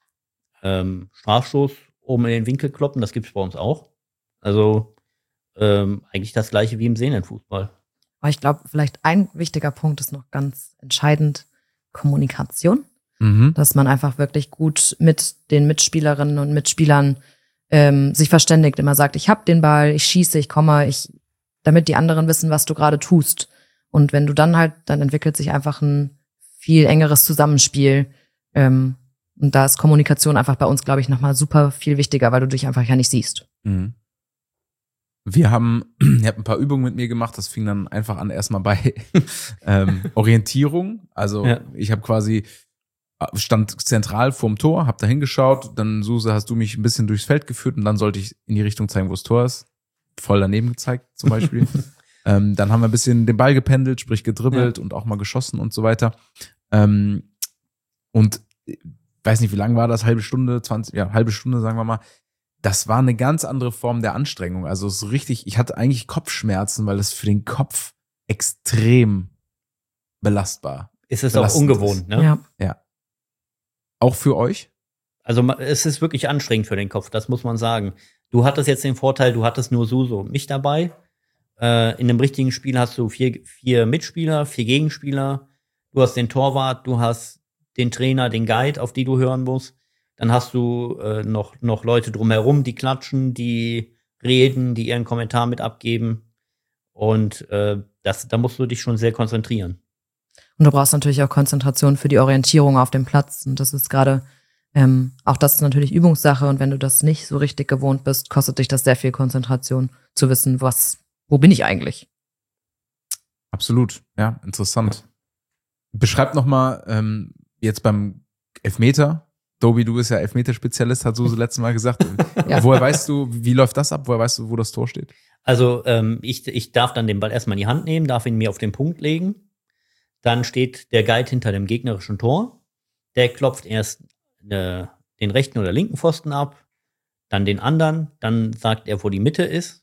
ähm, Strafstoß oben in den Winkel kloppen. Das gibt's bei uns auch. Also ähm, eigentlich das Gleiche wie im sehenden Fußball. Aber ich glaube, vielleicht ein wichtiger Punkt ist noch ganz entscheidend: Kommunikation. Mhm. Dass man einfach wirklich gut mit den Mitspielerinnen und Mitspielern ähm, sich verständigt. Immer sagt, ich hab den Ball, ich schieße, ich komme, ich, damit die anderen wissen, was du gerade tust. Und wenn du dann halt, dann entwickelt sich einfach ein viel engeres Zusammenspiel. Ähm, und da ist Kommunikation einfach bei uns, glaube ich, nochmal super viel wichtiger, weil du dich einfach ja nicht siehst. Mhm. Wir haben, ihr habt ein paar Übungen mit mir gemacht, das fing dann einfach an erstmal bei ähm, Orientierung. Also ja. ich habe quasi, stand zentral vorm Tor, hab da hingeschaut, dann Suse, hast du mich ein bisschen durchs Feld geführt und dann sollte ich in die Richtung zeigen, wo das Tor ist. Voll daneben gezeigt zum Beispiel. Ähm, dann haben wir ein bisschen den Ball gependelt, sprich gedribbelt ja. und auch mal geschossen und so weiter. Ähm, und weiß nicht, wie lang war das? Halbe Stunde, zwanzig, ja, halbe Stunde, sagen wir mal. Das war eine ganz andere Form der Anstrengung. Also so richtig, ich hatte eigentlich Kopfschmerzen, weil es für den Kopf extrem belastbar ist. Es auch ungewohnt, ne? Ja. Ja. Auch für euch? Also es ist wirklich anstrengend für den Kopf, das muss man sagen. Du hattest jetzt den Vorteil, du hattest nur Suso und mich dabei. Äh, in einem richtigen Spiel hast du vier, vier Mitspieler, vier Gegenspieler. Du hast den Torwart, du hast den Trainer, den Guide, auf die du hören musst. Dann hast du äh, noch, noch Leute drumherum, die klatschen, die reden, die ihren Kommentar mit abgeben. Und äh, das, da musst du dich schon sehr konzentrieren. Und du brauchst natürlich auch Konzentration für die Orientierung auf dem Platz. Und das ist gerade, ähm, auch das ist natürlich Übungssache. Und wenn du das nicht so richtig gewohnt bist, kostet dich das sehr viel Konzentration, zu wissen, was, wo bin ich eigentlich? Absolut, ja, interessant. Beschreib noch mal ähm, jetzt beim Elfmeter. Dobi, du bist ja Elfmeterspezialist, hat Suse letztes Mal gesagt. Ja. Woher weißt du, wie läuft das ab? Woher weißt du, wo das Tor steht? Also ähm, ich, ich darf dann den Ball erstmal in die Hand nehmen, darf ihn mir auf den Punkt legen. Dann steht der Guide hinter dem gegnerischen Tor. Der klopft erst äh, den rechten oder linken Pfosten ab, dann den anderen. Dann sagt er, wo die Mitte ist.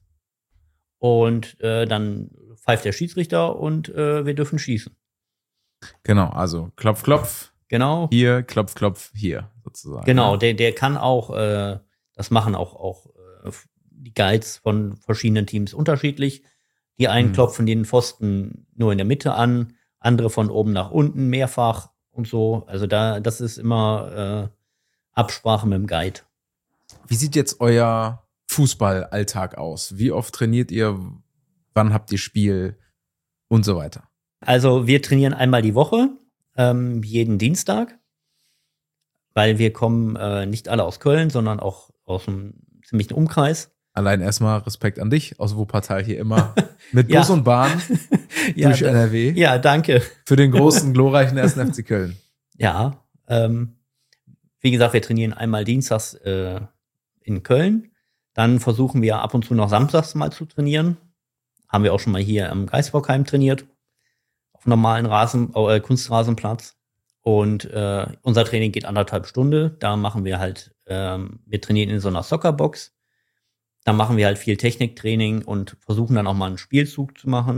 Und äh, dann pfeift der Schiedsrichter und äh, wir dürfen schießen. Genau, also Klopf, Klopf. Genau. Hier, Klopf, Klopf, hier sozusagen. Genau, der, der kann auch, äh, das machen auch, auch äh, die Guides von verschiedenen Teams unterschiedlich. Die einen hm. klopfen den Pfosten nur in der Mitte an, andere von oben nach unten mehrfach und so. Also da, das ist immer äh, Absprache mit dem Guide. Wie sieht jetzt euer Fußballalltag aus? Wie oft trainiert ihr? Wann habt ihr Spiel? Und so weiter. Also wir trainieren einmal die Woche, ähm, jeden Dienstag, weil wir kommen äh, nicht alle aus Köln, sondern auch aus einem ziemlichen Umkreis. Allein erstmal Respekt an dich aus Wuppertal hier immer mit Bus ja. und Bahn ja, durch N R W. Ja, danke. Für den großen, glorreichen ersten F C Köln. Ja, ähm, wie gesagt, wir trainieren einmal dienstags äh, in Köln. Dann versuchen wir ab und zu noch samstags mal zu trainieren. Haben wir auch schon mal hier am Geisbockheim trainiert. Auf normalen Rasen, äh, Kunstrasenplatz. Und äh, unser Training geht anderthalb Stunden. Da machen wir halt, ähm, wir trainieren in so einer Soccerbox. Da machen wir halt viel Techniktraining und versuchen dann auch mal einen Spielzug zu machen.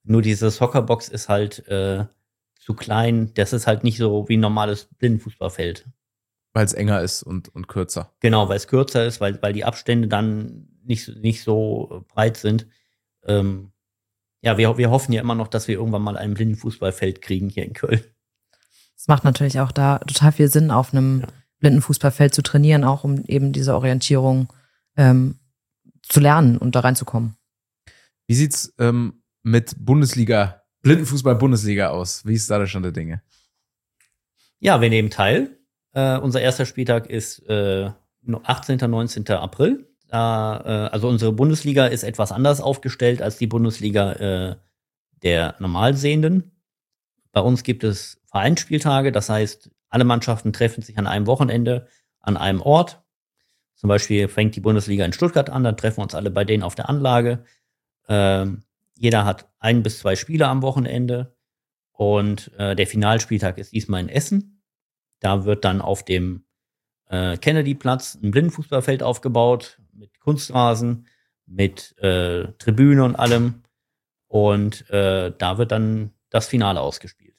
Nur diese Soccerbox ist halt äh, zu klein. Das ist halt nicht so wie ein normales Blindenfußballfeld. Weil es enger ist und, und kürzer. Genau, weil es kürzer ist, weil, weil die Abstände dann nicht, nicht so breit sind. Ähm, ja, wir, wir hoffen ja immer noch, dass wir irgendwann mal ein Blindenfußballfeld kriegen hier in Köln. Es macht natürlich auch da total viel Sinn, auf einem Ja. Blindenfußballfeld zu trainieren, auch um eben diese Orientierung ähm, zu lernen und da reinzukommen. Wie sieht's ähm, mit Bundesliga, Blindenfußball-Bundesliga aus? Wie ist da der Stand der Dinge? Ja, wir nehmen teil. Äh, unser erster Spieltag ist äh, achtzehnten, neunzehnten April. Da, äh, also unsere Bundesliga ist etwas anders aufgestellt als die Bundesliga äh, der Normalsehenden. Bei uns gibt es Vereinsspieltage, das heißt, alle Mannschaften treffen sich an einem Wochenende an einem Ort. Zum Beispiel fängt die Bundesliga in Stuttgart an, dann treffen wir uns alle bei denen auf der Anlage. Ähm, jeder hat ein bis zwei Spiele am Wochenende und äh, der Finalspieltag ist diesmal in Essen. Da wird dann auf dem äh, Kennedy-Platz ein Blindenfußballfeld aufgebaut mit Kunstrasen, mit äh, Tribüne und allem. Und äh, da wird dann das Finale ausgespielt.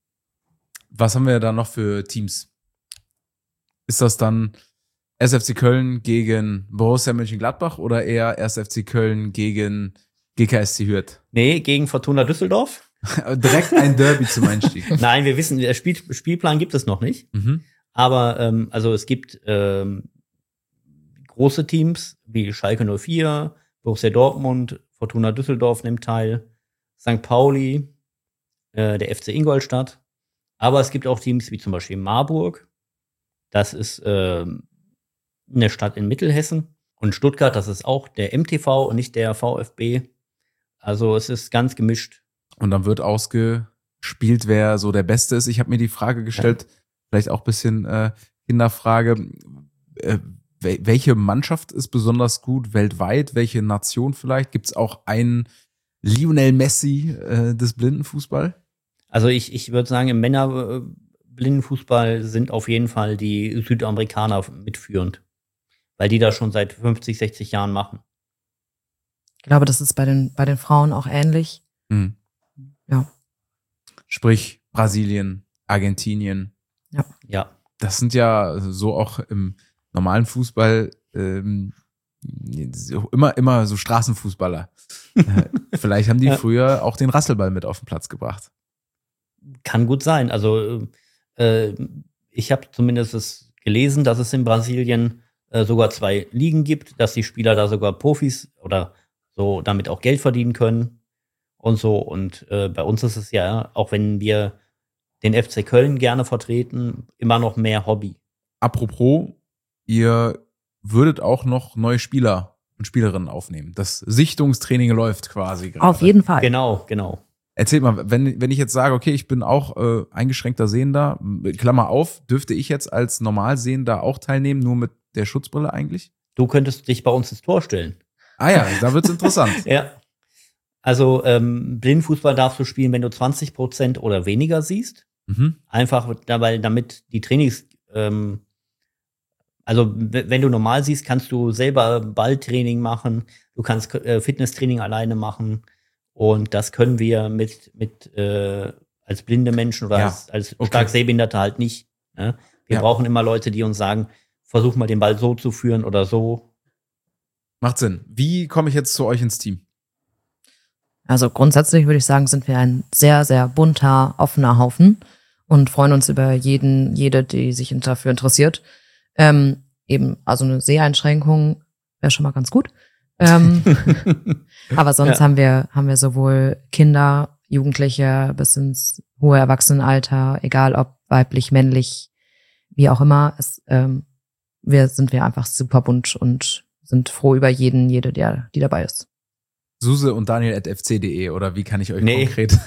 Was haben wir da noch für Teams? Ist das dann S F C Köln gegen Borussia Mönchengladbach oder eher erster F C Köln gegen G K S C Hürth? Nee, gegen Fortuna Düsseldorf. Direkt ein Derby zum Einstieg. Nein, wir wissen, der Spiel, Spielplan gibt es noch nicht. Mhm. Aber ähm, also es gibt ähm, große Teams wie Schalke null vier, Borussia Dortmund, Fortuna Düsseldorf nimmt teil, Sankt Pauli, äh, der F C Ingolstadt. Aber es gibt auch Teams wie zum Beispiel Marburg. Das ist äh, eine Stadt in Mittelhessen. Und Stuttgart, das ist auch der M T V und nicht der VfB. Also es ist ganz gemischt. Und dann wird ausgespielt, wer so der Beste ist. Ich habe mir die Frage gestellt, ja. vielleicht auch ein bisschen äh, Kinderfrage, äh, welche Mannschaft ist besonders gut weltweit? Welche Nation vielleicht? Gibt es auch einen Lionel Messi äh, des Blindenfußball? Also ich, ich würde sagen, im Männerblindenfußball sind auf jeden Fall die Südamerikaner mitführend. Weil die das schon seit fünfzig, sechzig Jahren machen. Ich glaube, das ist bei den, bei den Frauen auch ähnlich. Hm. Ja. Sprich Brasilien, Argentinien. Ja. Ja. Das sind ja so auch im normalen Fußball ähm, so immer, immer so Straßenfußballer. Vielleicht haben die ja. früher auch den Rasselball mit auf den Platz gebracht. Kann gut sein. Also äh, ich habe zumindest es gelesen, dass es in Brasilien äh, sogar zwei Ligen gibt, dass die Spieler da sogar Profis oder so damit auch Geld verdienen können und so. Und äh, bei uns ist es ja, auch wenn wir den F C Köln gerne vertreten, immer noch mehr Hobby. Apropos, ihr würdet auch noch neue Spieler und Spielerinnen aufnehmen. Das Sichtungstraining läuft quasi gerade. Auf jeden Fall. Genau, genau. Erzähl mal, wenn, wenn ich jetzt sage, okay, ich bin auch äh, eingeschränkter Sehender, Klammer auf, dürfte ich jetzt als Normalsehender auch teilnehmen, nur mit der Schutzbrille eigentlich? Du könntest dich bei uns ins Tor stellen. Ah ja, da wird's interessant. Ja. Also ähm, Blindenfußball darfst du spielen, wenn du zwanzig Prozent oder weniger siehst. Mhm. Einfach dabei, damit die Trainings, ähm, also w- wenn du normal siehst, kannst du selber Balltraining machen, du kannst äh, Fitnesstraining alleine machen. Und das können wir mit, mit äh, als blinde Menschen oder ja, als, als okay. stark Sehbehinderte halt nicht. Ne? Wir ja. brauchen immer Leute, die uns sagen, versuch mal den Ball so zu führen oder so. Macht Sinn. Wie komme ich jetzt zu euch ins Team? Also grundsätzlich würde ich sagen, sind wir ein sehr, sehr bunter, offener Haufen und freuen uns über jeden, jede, die sich dafür interessiert. Ähm, eben, also eine Seheinschränkung wäre schon mal ganz gut. ähm, aber sonst ja. haben wir haben wir sowohl Kinder, Jugendliche bis ins hohe Erwachsenenalter, egal ob weiblich, männlich, wie auch immer. Es, ähm, wir sind wir einfach super bunt und sind froh über jeden, jede, der die dabei ist. Suse und Daniel at f c punkt de oder wie kann ich euch nee. konkret?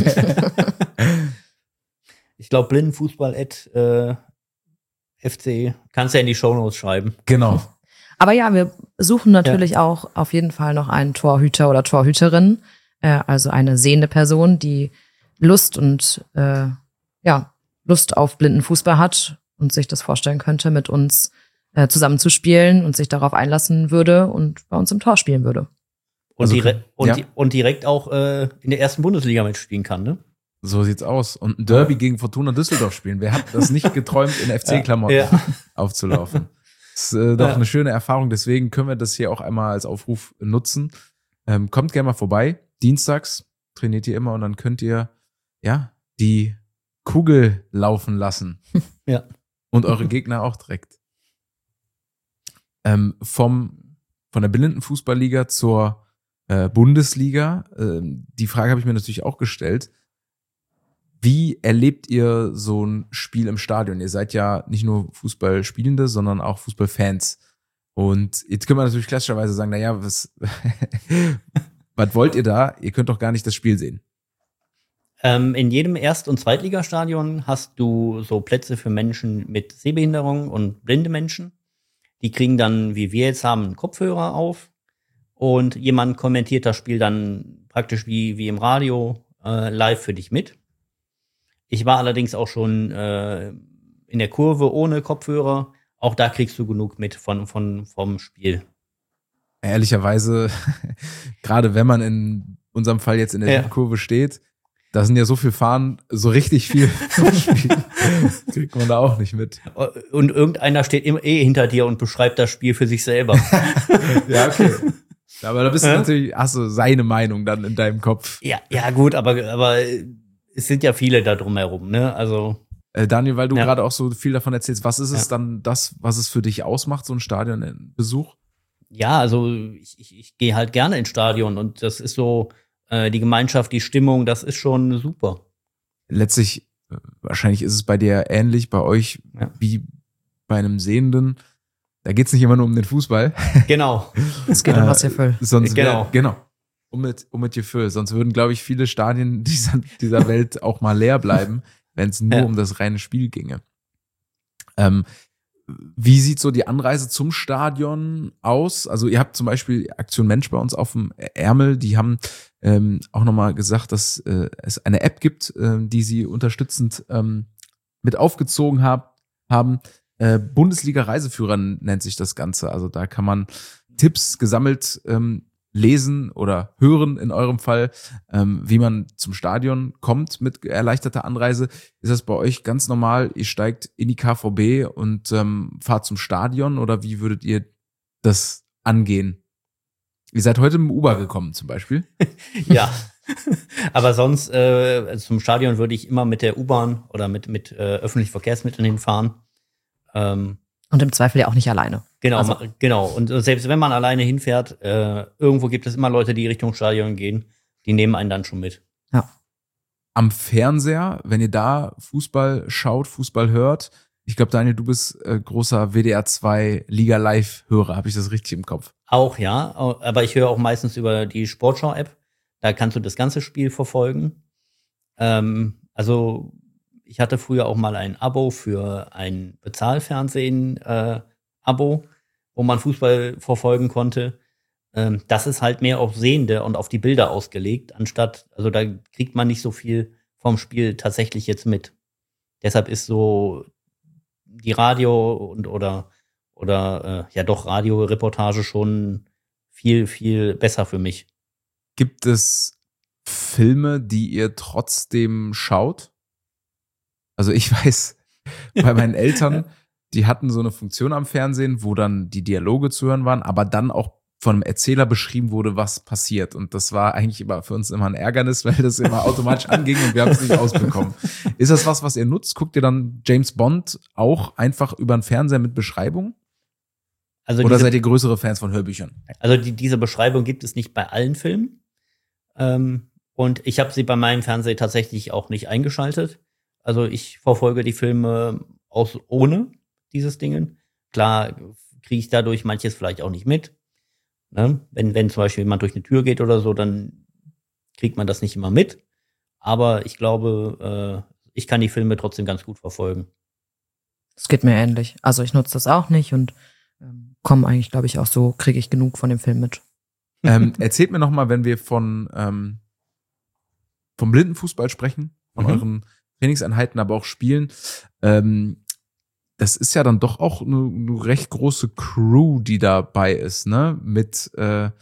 Ich glaube Blindenfußball at äh, F C kannst du ja in die Shownotes schreiben. Genau. Aber ja, wir suchen natürlich ja. auch auf jeden Fall noch einen Torhüter oder Torhüterin, äh, also eine sehende Person, die Lust und äh, ja Lust auf Blindenfußball hat und sich das vorstellen könnte, mit uns äh, zusammen zu spielen und sich darauf einlassen würde und bei uns im Tor spielen würde. Und, Also dire kann- und, ja. di- und direkt auch äh, in der ersten Bundesliga mitspielen kann, ne? So sieht's aus. Und ein Derby gegen Fortuna Düsseldorf spielen. Wer hat das nicht geträumt, in F C-Klamotten Ja. aufzulaufen? Das ist äh, doch Ja. eine schöne Erfahrung. Deswegen können wir das hier auch einmal als Aufruf nutzen. Ähm, kommt gerne mal vorbei. Dienstags trainiert ihr immer und dann könnt ihr ja die Kugel laufen lassen. Ja. Und eure Gegner auch direkt. Ähm, vom, von der Blindenfußballliga zur äh, Bundesliga. Ähm, die Frage habe ich mir natürlich auch gestellt. Wie erlebt ihr so ein Spiel im Stadion? Ihr seid ja nicht nur Fußballspielende, sondern auch Fußballfans. Und jetzt können wir natürlich klassischerweise sagen, naja, was, was wollt ihr da? Ihr könnt doch gar nicht das Spiel sehen. Ähm, in jedem Erst- und Zweitligastadion hast du so Plätze für Menschen mit Sehbehinderung und blinde Menschen. Die kriegen dann, wie wir jetzt haben, einen Kopfhörer auf und jemand kommentiert das Spiel dann praktisch wie, wie im Radio äh, live für dich mit. Ich war allerdings auch schon äh, in der Kurve ohne Kopfhörer. Auch da kriegst du genug mit von, von, vom Spiel. Ehrlicherweise, gerade wenn man in unserem Fall jetzt in der Ja. Kurve steht, da sind ja so viel Fahren, so richtig viel vom Spiel kriegt man da auch nicht mit. Und irgendeiner steht immer eh hinter dir und beschreibt das Spiel für sich selber. Ja, okay. Aber da bist du Ja. natürlich, hast du seine Meinung dann in deinem Kopf. Ja, ja, gut, aber, aber es sind ja viele da drumherum, ne? Also, Äh, Daniel, weil du Ja. gerade auch so viel davon erzählst, was ist es Ja. dann das, was es für dich ausmacht, so ein Stadionbesuch? ja, also ich, ich, ich gehe halt gerne ins Stadion und das ist so, äh, die Gemeinschaft, die Stimmung, das ist schon super. Letztlich, äh, wahrscheinlich ist es bei dir ähnlich, bei euch Ja. wie bei einem Sehenden. Da geht's nicht immer nur um den Fußball. Genau. Es geht um was ihr Füll. Sonst Genau. wär, genau. Um mit, um mit Gefühl. Sonst würden, glaube ich, viele Stadien dieser, dieser Welt auch mal leer bleiben, wenn es nur Ja. um das reine Spiel ginge. Ähm, wie sieht so die Anreise zum Stadion aus? Also ihr habt zum Beispiel Aktion Mensch bei uns auf dem Ärmel, die haben ähm, auch nochmal gesagt, dass äh, es eine App gibt, äh, die sie unterstützend ähm, mit aufgezogen hab, haben. Äh, Bundesliga-Reiseführer nennt sich das Ganze. Also da kann man Tipps gesammelt ähm, lesen oder hören in eurem Fall, ähm, wie man zum Stadion kommt mit erleichterter Anreise. Ist das bei euch ganz normal? Ihr steigt in die K V B und ähm, fahrt zum Stadion oder wie würdet ihr das angehen? Ihr seid heute mit dem Uber gekommen zum Beispiel. Ja. Aber sonst äh, zum Stadion würde ich immer mit der U-Bahn oder mit, mit äh, öffentlichen Verkehrsmitteln hinfahren. Ähm, Und im Zweifel ja auch nicht alleine. Genau, Also- ma- genau. Und selbst wenn man alleine hinfährt, äh, irgendwo gibt es immer Leute, die Richtung Stadion gehen. Die nehmen einen dann schon mit. Am Fernseher, wenn ihr da Fußball schaut, Fußball hört, ich glaube, Daniel, du bist äh, großer W D R zwei Liga Live-Hörer, habe ich das richtig im Kopf? Auch, ja. au- Aber ich höre auch meistens über die Sportschau-App. Da kannst du das ganze Spiel verfolgen. Ähm, also ich hatte früher auch mal ein Abo für ein Bezahlfernsehen-Abo, wo man Fußball verfolgen konnte. Ähm, das ist halt mehr auf Sehende und auf die Bilder ausgelegt, anstatt, also da kriegt man nicht so viel vom Spiel tatsächlich jetzt mit. Deshalb ist so die Radio und oder oder äh, ja doch Radioreportage schon viel, viel besser für mich. Gibt es Filme, die ihr trotzdem schaut? Also ich weiß, bei meinen Eltern, die hatten so eine Funktion am Fernsehen, wo dann die Dialoge zu hören waren, aber dann auch von einem Erzähler beschrieben wurde, was passiert. Und das war eigentlich immer für uns immer ein Ärgernis, weil das immer automatisch anging und wir haben es nicht ausbekommen. Ist das was, was ihr nutzt? Guckt ihr dann James Bond auch einfach über den Fernseher mit Beschreibung? Also Oder diese, seid ihr größere Fans von Hörbüchern? also die, diese Beschreibung gibt es nicht bei allen Filmen. Ähm, und ich habe sie bei meinem Fernseher tatsächlich auch nicht eingeschaltet. Also ich verfolge die Filme aus ohne dieses Dingen. Klar kriege ich dadurch manches vielleicht auch nicht mit. Ne? Wenn, wenn zum Beispiel jemand durch eine Tür geht oder so, dann kriegt man das nicht immer mit. Aber ich glaube, äh, ich kann die Filme trotzdem ganz gut verfolgen. Es geht mir ähnlich. Also ich nutze das auch nicht und ähm, komme eigentlich, glaube ich, auch so, kriege ich genug von dem Film mit. ähm, erzählt mir noch mal, wenn wir von ähm, vom Blindenfußball sprechen, von Mhm. euren Trainingseinheiten, aber auch Spielen. Ähm, das ist ja dann doch auch eine, eine recht große Crew, die dabei ist, ne? Mit äh,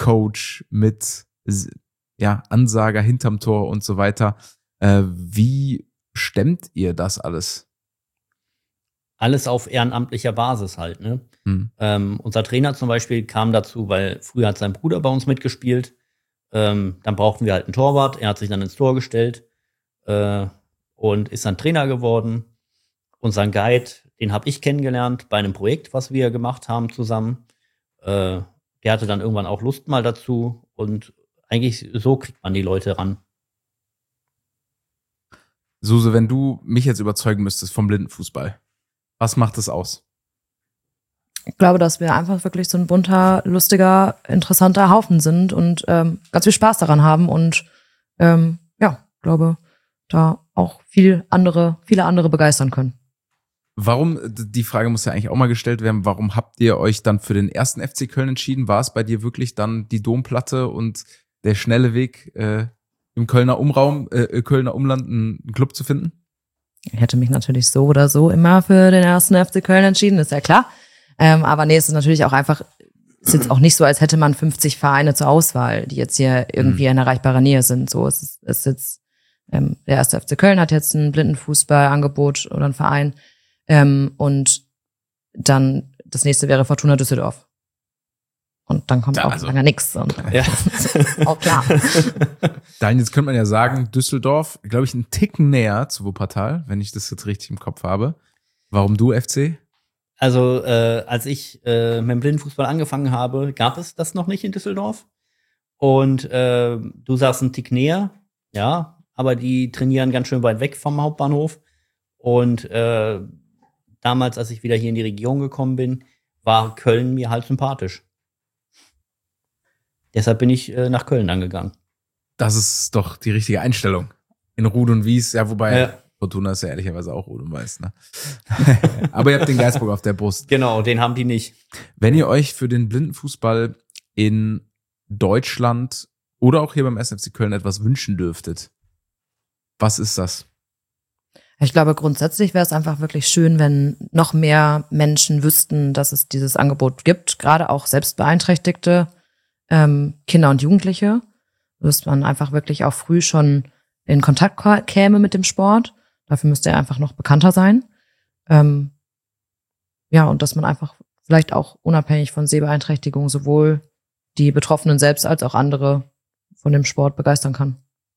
Coach, mit ja, Ansager hinterm Tor und so weiter. Äh, wie stemmt ihr das alles? Alles auf ehrenamtlicher Basis halt, ne? Hm. Ähm, unser Trainer zum Beispiel kam dazu, weil früher hat sein Bruder bei uns mitgespielt. Ähm, dann brauchten wir halt einen Torwart. Er hat sich dann ins Tor gestellt äh, und ist dann Trainer geworden. Unseren Guide, den habe ich kennengelernt bei einem Projekt, was wir gemacht haben zusammen. Äh, der hatte dann irgendwann auch Lust mal dazu. Und eigentlich so kriegt man die Leute ran. Suse, wenn du mich jetzt überzeugen müsstest vom Blindenfußball, was macht es aus? Ich glaube, dass wir einfach wirklich so ein bunter, lustiger, interessanter Haufen sind und ähm, ganz viel Spaß daran haben und ähm, ja, glaube, da auch viel andere, viele andere begeistern können. Warum, die Frage muss ja eigentlich auch mal gestellt werden, warum habt ihr euch dann für den ersten F C Köln entschieden? War es bei dir wirklich dann die Domplatte und der schnelle Weg, äh, im Kölner Umraum, äh, Kölner Umland einen Club zu finden? Ich hätte mich natürlich so oder so immer für den ersten F C Köln entschieden, ist ja klar. Ähm, aber nee, es ist natürlich auch einfach, ist jetzt auch nicht so, als hätte man fünfzig Vereine zur Auswahl, die jetzt hier irgendwie in erreichbarer Nähe sind. So, es ist, es ist jetzt, ähm, der erste F C Köln hat jetzt ein Blindenfußballangebot oder ein Verein. Ähm, und dann, das nächste wäre Fortuna Düsseldorf. Und dann kommt Ja, auch also- lange nix. Und Ja. auch klar. Daniel, jetzt könnte man ja sagen, Düsseldorf, glaube ich, einen Ticken näher zu Wuppertal, wenn ich das jetzt richtig im Kopf habe. Warum du F C? Also, äh, als ich äh, mit dem Blindenfußball angefangen habe, gab es das noch nicht in Düsseldorf. Und äh, du sagst einen Tick näher, ja, aber die trainieren ganz schön weit weg vom Hauptbahnhof. Und äh, damals, als ich wieder hier in die Region gekommen bin, war Köln mir halt sympathisch. Deshalb bin ich äh, nach Köln angegangen. Das ist doch die richtige Einstellung. In Rud und Wies, ja, wobei Ja. Fortuna ist ja ehrlicherweise auch Rot und Weiß, ne? Aber ihr habt den Geistbock auf der Brust. Genau, den haben die nicht. Wenn ihr euch für den Blindenfußball in Deutschland oder auch hier beim S F C Köln etwas wünschen dürftet, was ist das? Ich glaube, grundsätzlich wäre es einfach wirklich schön, wenn noch mehr Menschen wüssten, dass es dieses Angebot gibt, gerade auch selbstbeeinträchtigte ähm, Kinder und Jugendliche, dass man einfach wirklich auch früh schon in Kontakt ka- käme mit dem Sport. Dafür müsste er einfach noch bekannter sein. Ähm, ja, und dass man einfach vielleicht auch unabhängig von Sehbeeinträchtigung sowohl die Betroffenen selbst als auch andere von dem Sport begeistern kann.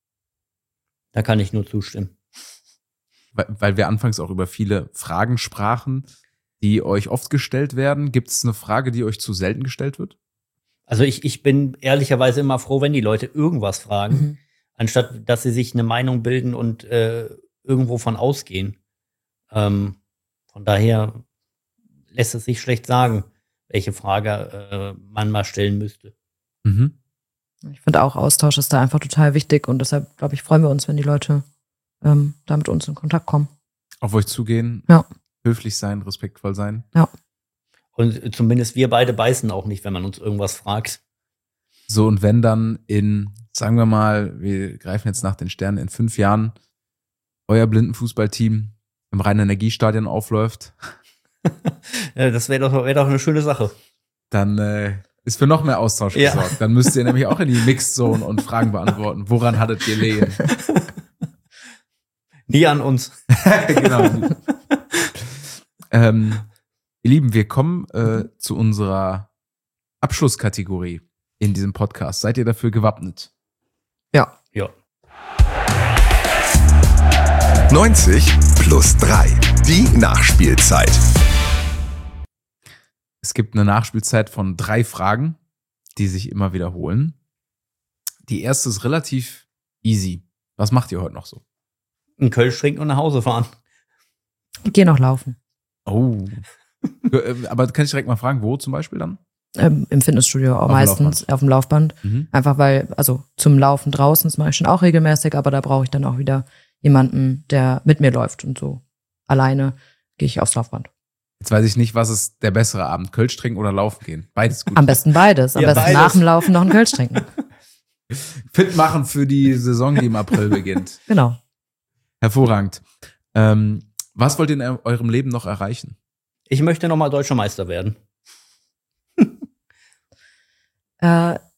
Da kann ich nur zustimmen. Weil, weil wir anfangs auch über viele Fragen sprachen, die euch oft gestellt werden. Gibt es eine Frage, die euch zu selten gestellt wird? Also ich, ich bin ehrlicherweise immer froh, wenn die Leute irgendwas fragen, Mhm. anstatt dass sie sich eine Meinung bilden und äh, irgendwo von ausgehen. Ähm, von daher lässt es sich schlecht sagen, welche Frage äh, man mal stellen müsste. Mhm. Ich finde auch, Austausch ist da einfach total wichtig und deshalb, glaube ich, freuen wir uns, wenn die Leute ähm, da mit uns in Kontakt kommen. Auf euch zugehen, Ja. höflich sein, respektvoll sein. Und zumindest wir beide beißen auch nicht, wenn man uns irgendwas fragt. So, und wenn dann in, sagen wir mal, wir greifen jetzt nach den Sternen, in fünf Jahren euer Blindenfußballteam im Rhein-Energiestadion aufläuft, Ja, das wäre doch, wär doch eine schöne Sache. dann äh, ist für noch mehr Austausch Ja. gesorgt. Dann müsst ihr nämlich auch in die Mixed Zone und Fragen beantworten. Woran hattet ihr Lehen? Nie an uns. Genau. ähm, ihr Lieben, wir kommen äh, zu unserer Abschlusskategorie in diesem Podcast. Seid ihr dafür gewappnet? Ja. Ja. neunzig plus drei. Die Nachspielzeit. Es gibt eine Nachspielzeit von drei Fragen, die sich immer wiederholen. Die erste ist relativ easy. Was macht ihr heute noch so? In Köln trinken und nach Hause fahren. Ich gehe noch laufen. Oh. Äh, Aber kann ich direkt mal fragen, wo zum Beispiel dann? Ähm, Im Fitnessstudio auch Auf dem meistens Laufband. auf dem Laufband. Mhm. Einfach weil, also zum Laufen draußen, das mache ich schon auch regelmäßig, aber da brauche ich dann auch wieder jemanden, der mit mir läuft und so. Alleine gehe ich aufs Laufband. Jetzt weiß ich nicht, was ist der bessere Abend, Kölsch trinken oder laufen gehen? Beides gut. Am besten beides. Am Ja, besten beides. nach dem Laufen noch einen Kölsch trinken. Fit machen für die Saison, die im April beginnt. Genau. Hervorragend. Ähm, was wollt ihr in eurem Leben noch erreichen? Ich möchte noch mal deutscher Meister werden. Äh,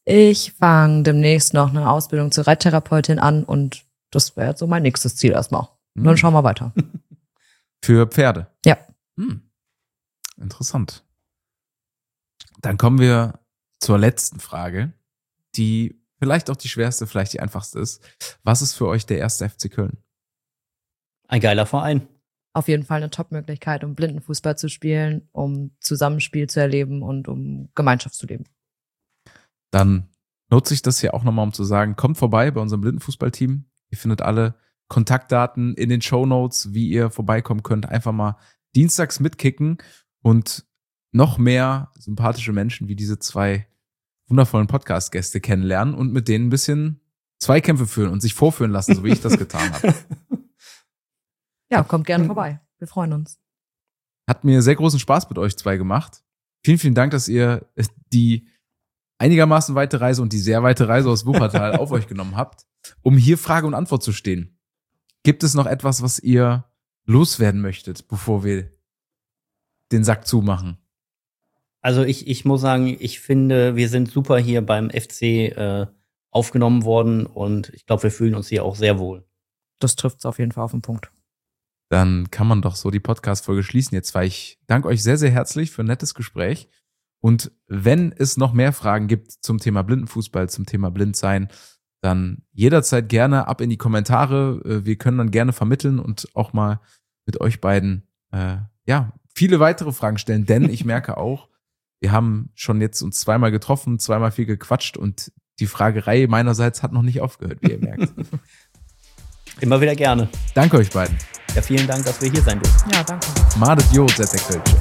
Ich fange demnächst noch eine Ausbildung zur Reittherapeutin an und das wäre jetzt so mein nächstes Ziel erstmal. Und dann schauen wir weiter. Für Pferde? Ja. Hm. Interessant. Dann kommen wir zur letzten Frage, die vielleicht auch die schwerste, vielleicht die einfachste ist. Was ist für euch der erste F C Köln? Ein geiler Verein. Auf jeden Fall eine Top-Möglichkeit, um Blindenfußball zu spielen, um Zusammenspiel zu erleben und um Gemeinschaft zu leben. Dann nutze ich das hier auch nochmal, um zu sagen, kommt vorbei bei unserem Blindenfußballteam. Ihr findet alle Kontaktdaten in den Shownotes, wie ihr vorbeikommen könnt. Einfach mal dienstags mitkicken und noch mehr sympathische Menschen wie diese zwei wundervollen Podcast-Gäste kennenlernen und mit denen ein bisschen Zweikämpfe führen und sich vorführen lassen, so wie ich das getan habe. Ja, kommt gerne vorbei. Wir freuen uns. Hat mir sehr großen Spaß mit euch zwei gemacht. Vielen, vielen Dank, dass ihr die einigermaßen weite Reise und die sehr weite Reise aus Wuppertal auf euch genommen habt, um hier Frage und Antwort zu stehen. Gibt es noch etwas, was ihr loswerden möchtet, bevor wir den Sack zumachen? Also ich, ich muss sagen, ich finde, wir sind super hier beim F C äh, aufgenommen worden und ich glaube, wir fühlen uns hier auch sehr wohl. Das trifft es auf jeden Fall auf den Punkt. Dann kann man doch so die Podcast-Folge schließen jetzt, weil ich danke euch sehr, sehr herzlich für ein nettes Gespräch. Und wenn es noch mehr Fragen gibt zum Thema Blindenfußball, zum Thema Blindsein, dann jederzeit gerne ab in die Kommentare. Wir können dann gerne vermitteln und auch mal mit euch beiden äh, ja viele weitere Fragen stellen, denn ich merke auch, wir haben schon jetzt uns zweimal getroffen, zweimal viel gequatscht und die Fragerei meinerseits hat noch nicht aufgehört, wie ihr merkt. Immer wieder gerne. Danke euch beiden. Ja, vielen Dank, dass wir hier sein durften. Ja, danke. Madet Jo, Zettek Kölsch.